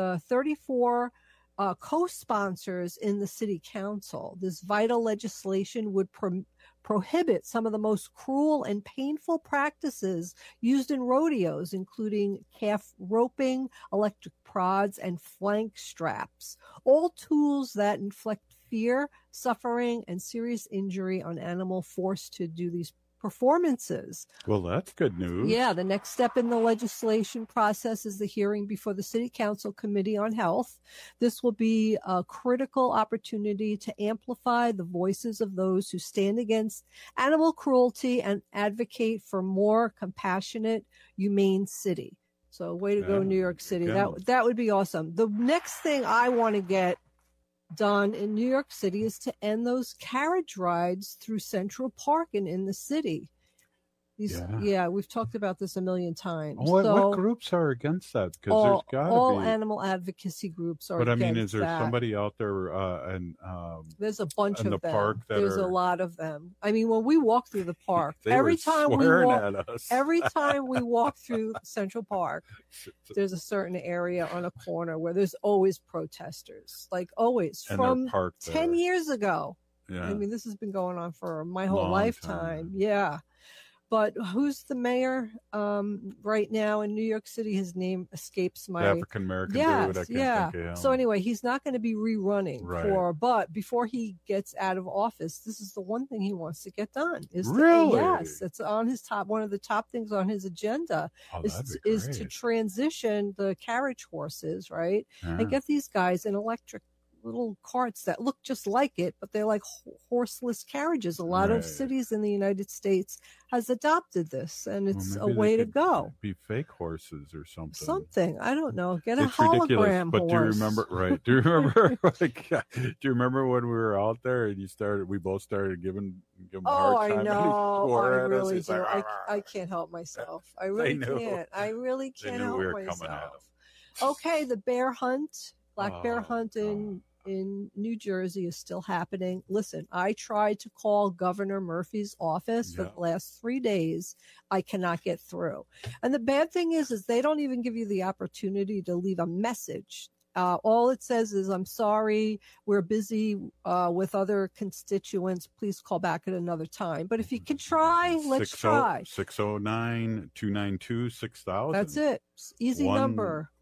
Speaker 22: 34 co-sponsors in the city council. This vital legislation would prohibit some of the most cruel and painful practices used in rodeos, including calf roping, electric prods, and flank straps, all tools that inflict fear, suffering, and serious injury on animal forced to do these performances.
Speaker 21: Well, that's good news.
Speaker 22: Yeah, the next step in the legislation process is the hearing before the City Council Committee on Health. This will be a critical opportunity to amplify the voices of those who stand against animal cruelty and advocate for more compassionate, humane city. So way to go, New York City. That would be awesome. The next thing I want to get done in New York City is to end those carriage rides through Central Park and in the city. We've talked about this a million times.
Speaker 21: What groups are against that? Because there's got to be
Speaker 22: all animal advocacy groups are.
Speaker 21: But I
Speaker 22: against
Speaker 21: mean, is there
Speaker 22: that.
Speaker 21: somebody out there
Speaker 22: There's a bunch
Speaker 21: in
Speaker 22: of
Speaker 21: the
Speaker 22: them.
Speaker 21: park that
Speaker 22: There's a lot of them. I mean, when we walk through the park,
Speaker 21: They
Speaker 22: every
Speaker 21: were
Speaker 22: time we
Speaker 21: swearing
Speaker 22: walk,
Speaker 21: at us.
Speaker 22: every time we walk through Central Park, there's a certain area on a corner where there's always protesters, like always,
Speaker 21: And they're
Speaker 22: from
Speaker 21: parked
Speaker 22: 10
Speaker 21: there.
Speaker 22: years ago.
Speaker 21: Yeah.
Speaker 22: I mean, this has been going on for my whole
Speaker 21: Long
Speaker 22: lifetime.
Speaker 21: time.
Speaker 22: Yeah. But who's the mayor right now in New York City? His name escapes my
Speaker 21: African American dude. I can't think of him.
Speaker 22: So anyway, he's not going to be rerunning
Speaker 21: Right.
Speaker 22: but before he gets out of office, this is the one thing he wants to get done.
Speaker 21: Really?
Speaker 22: Yes, it's on his one of the top things on his agenda
Speaker 21: Oh,
Speaker 22: is
Speaker 21: that'd be
Speaker 22: to
Speaker 21: great.
Speaker 22: transition the carriage horses, right?
Speaker 21: Yeah.
Speaker 22: And get these guys in electric little carts that look just like it, but they're like horseless carriages. A lot of
Speaker 21: Right.
Speaker 22: cities in the United States has adopted this, and
Speaker 21: Well,
Speaker 22: it's a
Speaker 21: maybe they
Speaker 22: way to
Speaker 21: could
Speaker 22: go.
Speaker 21: Be fake horses or something.
Speaker 22: Something, I don't know. Get a
Speaker 21: It's ridiculous.
Speaker 22: hologram
Speaker 21: But do you
Speaker 22: horse.
Speaker 21: remember? Right? Do you remember? Do you remember when we were out there and we both started giving him a
Speaker 22: Oh,
Speaker 21: hard
Speaker 22: I
Speaker 21: time? and he
Speaker 22: know.
Speaker 21: swore
Speaker 22: I
Speaker 21: at us.
Speaker 22: really
Speaker 21: He's
Speaker 22: do.
Speaker 21: like, "Rah, rah."
Speaker 22: I can't help myself. I really
Speaker 21: knew.
Speaker 22: can't. I really
Speaker 21: They
Speaker 22: can't
Speaker 21: knew
Speaker 22: help
Speaker 21: we were coming at
Speaker 22: myself. Okay, the bear hunt, black bear
Speaker 21: Oh,
Speaker 22: hunt in New Jersey is still happening. Listen, I tried to call Governor Murphy's office for the last 3 days. I cannot get through. And the bad thing is they don't even give you the opportunity to leave a message. All it says is, I'm sorry, we're busy with other constituents. Please call back at another time. But if you can try, let's try.
Speaker 21: 609-292-6000.
Speaker 22: That's it. Easy number.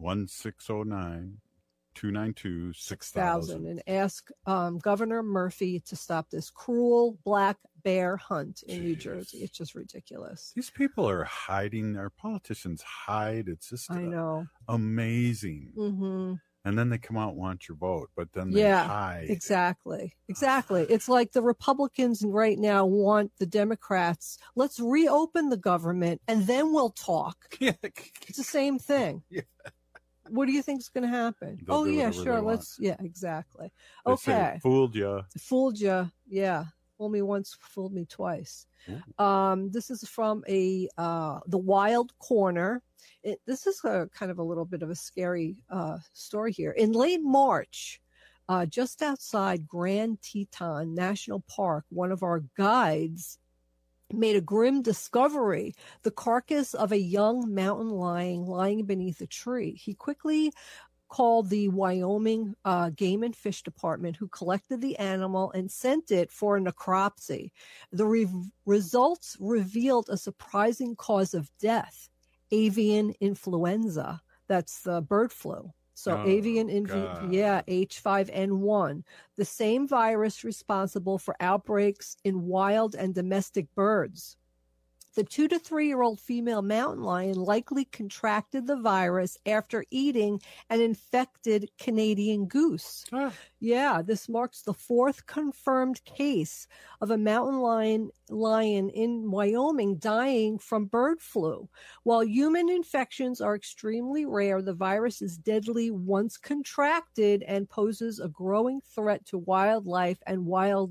Speaker 21: 1-609-292-6000.
Speaker 22: And ask Governor Murphy to stop this cruel black bear hunt in New Jersey. It's just ridiculous.
Speaker 21: These people are hiding. Our politicians hide. It's just
Speaker 22: I know.
Speaker 21: Amazing.
Speaker 22: Mm-hmm.
Speaker 21: And then they come out and want your vote, but then they hide.
Speaker 22: Exactly. It's like the Republicans right now want the Democrats. Let's reopen the government and then we'll talk. It's the same thing.
Speaker 21: Yeah.
Speaker 22: What do you think is going to happen?
Speaker 21: They'll do whatever
Speaker 22: sure.
Speaker 21: they
Speaker 22: Let's. Yeah, exactly.
Speaker 21: They
Speaker 22: Okay.
Speaker 21: say, fooled you.
Speaker 22: Fooled you. Yeah. Fooled me once, fooled me twice. This is from the Wild Corner. This is kind of a little bit of a scary story here. In late March, just outside Grand Teton National Park. One of our guides made a grim discovery, the carcass of a young mountain lion lying beneath a tree. He quickly called the Wyoming Game and Fish Department, who collected the animal and sent it for a necropsy. The results revealed a surprising cause of death, avian influenza. That's the bird flu. So avian influenza, H5N1, the same virus responsible for outbreaks in wild and domestic birds. The 2 to 3 year old female mountain lion likely contracted the virus after eating an infected Canadian goose. Yeah, this marks the 4th confirmed case of a mountain lion in Wyoming dying from bird flu. While human infections are extremely rare, the virus is deadly once contracted and poses a growing threat to wildlife and wild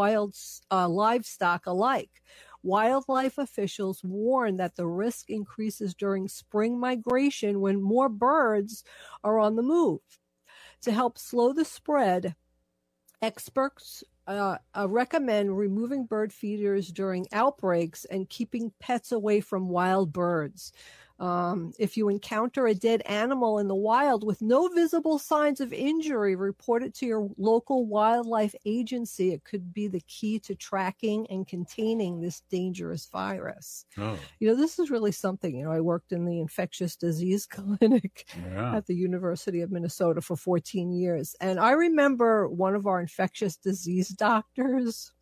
Speaker 22: livestock alike. Wildlife officials warn that the risk increases during spring migration when more birds are on the move. To help slow the spread, experts recommend removing bird feeders during outbreaks and keeping pets away from wild birds. If you encounter a dead animal in the wild with no visible signs of injury, report it to your local wildlife agency. It could be the key to tracking and containing this dangerous virus. This is really something. I worked in the infectious disease clinic at the University of Minnesota for 14 years. And I remember one of our infectious disease doctors.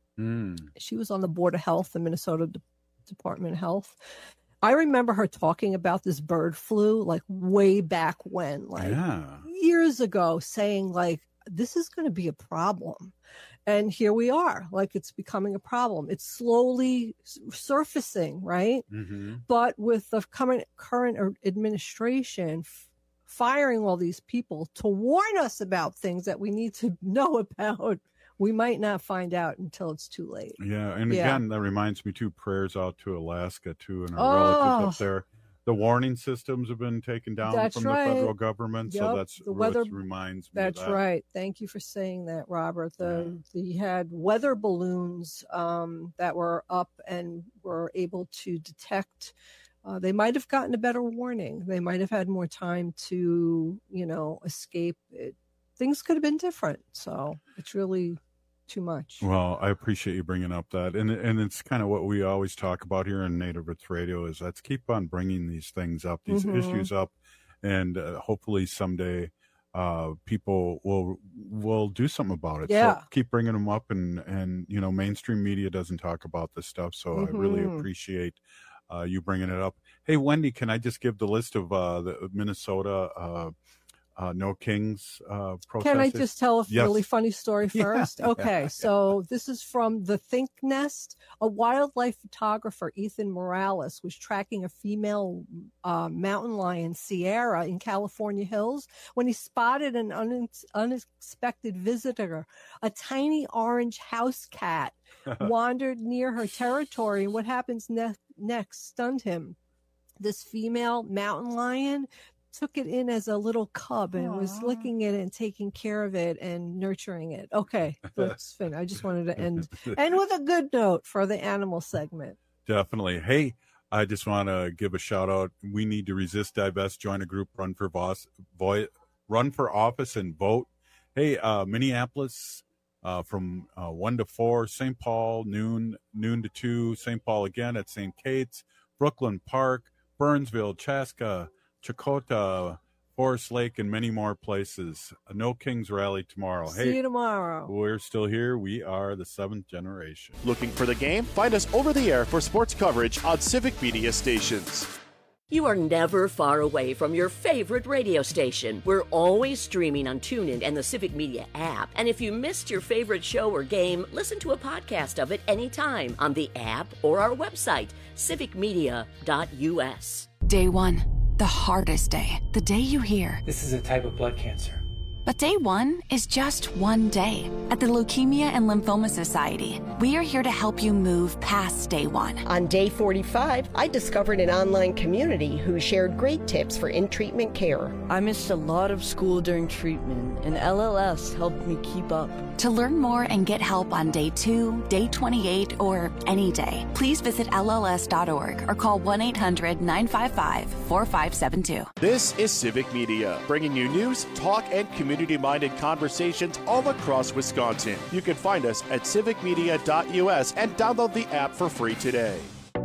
Speaker 22: She was on the Board of Health, the Minnesota Department of Health. I remember her talking about this bird flu, like way back when, years ago, saying like, this is going to be a problem. And here we are, like it's becoming a problem. It's slowly surfacing, right? But with the current administration firing all these people to warn us about things that we need to know about, we might not find out until it's too late.
Speaker 21: Yeah, and again, that reminds me too, prayers out to Alaska too, and our relatives up there. The warning systems have been taken down from the federal government, so that's the weather reminds me of that.
Speaker 22: Right. Thank you for saying that, Robert. You had weather balloons that were up and were able to detect. They might have gotten a better warning. They might have had more time to, escape. Things could have been different. So it's really too much.
Speaker 21: Well, I appreciate you bringing up that. And it's kind of what we always talk about here in Native Roots Radio is let's keep on bringing these things up, these issues up. And hopefully someday people will do something about it.
Speaker 22: Yeah.
Speaker 21: So keep bringing them up and mainstream media doesn't talk about this stuff. So I really appreciate you bringing it up. Hey, Wendy, can I just give the list of the Minnesota No Kings protesters?
Speaker 22: Can I just tell a really funny story first? Okay, so this is from the Think Nest. A wildlife photographer, Ethan Morales, was tracking a female mountain lion, Sierra, in California hills when he spotted an unexpected visitor. A tiny orange house cat wandered near her territory, and what happens next stunned him. This female mountain lion took it in as a little cub and was licking it and taking care of it and nurturing it. Okay, let's finish. I just wanted to end with a good note for the animal segment.
Speaker 21: Definitely. Hey, I just want to give a shout out. We need to resist, divest, join a group, run for office and vote. Hey, Minneapolis from 1 to 4, St. Paul noon to 2, St. Paul again at St. Kate's, Brooklyn Park, Burnsville, Chaska, Chakota, Forest Lake, and many more places. A No Kings rally tomorrow.
Speaker 22: See you tomorrow.
Speaker 21: We're still here. We are the 7th generation.
Speaker 1: Looking for the game? Find us over the air for sports coverage on Civic Media stations.
Speaker 3: You are never far away from your favorite radio station. We're always streaming on TuneIn and the Civic Media app. And if you missed your favorite show or game, listen to a podcast of it anytime on the app or our website, civicmedia.us.
Speaker 14: Day one, the hardest day. The day you hear,
Speaker 17: this is a type of blood cancer.
Speaker 14: But day one is just one day. At the Leukemia and Lymphoma Society, we are here to help you move past day one.
Speaker 17: On day 45, I discovered an online community who shared great tips for in-treatment care.
Speaker 19: I missed a lot of school during treatment, and LLS helped me keep up.
Speaker 14: To learn more and get help on day 2, day 28, or any day, please visit LLS.org or call 1-800-955-4572.
Speaker 1: This is Civic Media, bringing you news, talk, and community-minded conversations all across Wisconsin. You can find us at civicmedia.us and download the app for free today.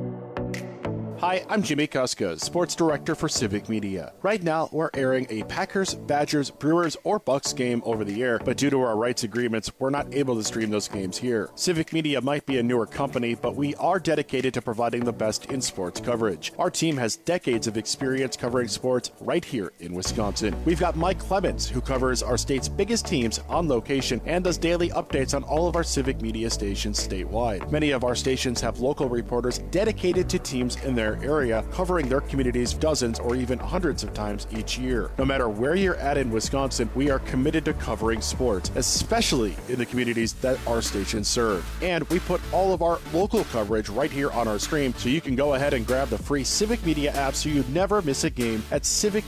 Speaker 1: Hi, I'm Jimmy Kuska, Sports Director for Civic Media. Right now, we're airing a Packers, Badgers, Brewers, or Bucks game over the air, but due to our rights agreements, we're not able to stream those games here. Civic Media might be a newer company, but we are dedicated to providing the best in sports coverage. Our team has decades of experience covering sports right here in Wisconsin. We've got Mike Clemens, who covers our state's biggest teams on location and does daily updates on all of our Civic Media stations statewide. Many of our stations have local reporters dedicated to teams in their area, covering their communities dozens or even hundreds of times each year. No matter where you're at in Wisconsin, we are committed to covering sports, especially in the communities that our stations serve. And we put all of our local coverage right here on our stream, so you can go ahead and grab the free Civic Media app so you never miss a game at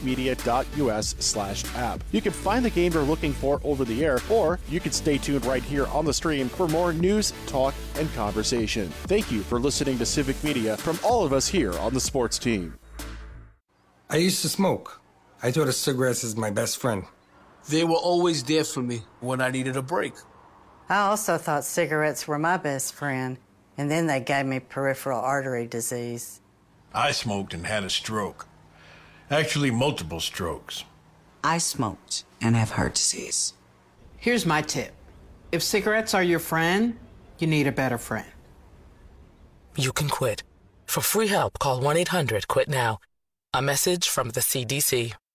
Speaker 1: civicmedia.us/app. You can find the game you're looking for over the air, or you can stay tuned right here on the stream for more news, talk, and conversation. Thank you for listening to Civic Media from all of us here on the sports team.
Speaker 20: I used to smoke. I thought of cigarettes as my best friend.
Speaker 23: They were always there for me when I needed a break.
Speaker 26: I also thought cigarettes were my best friend, and then they gave me peripheral artery disease.
Speaker 27: I smoked and had a stroke. Actually, multiple strokes.
Speaker 28: I smoked and have heart disease. Here's my tip. If cigarettes are your friend, you need a better friend.
Speaker 29: You can quit. For free help, call 1-800-QUIT-NOW. A message from the CDC.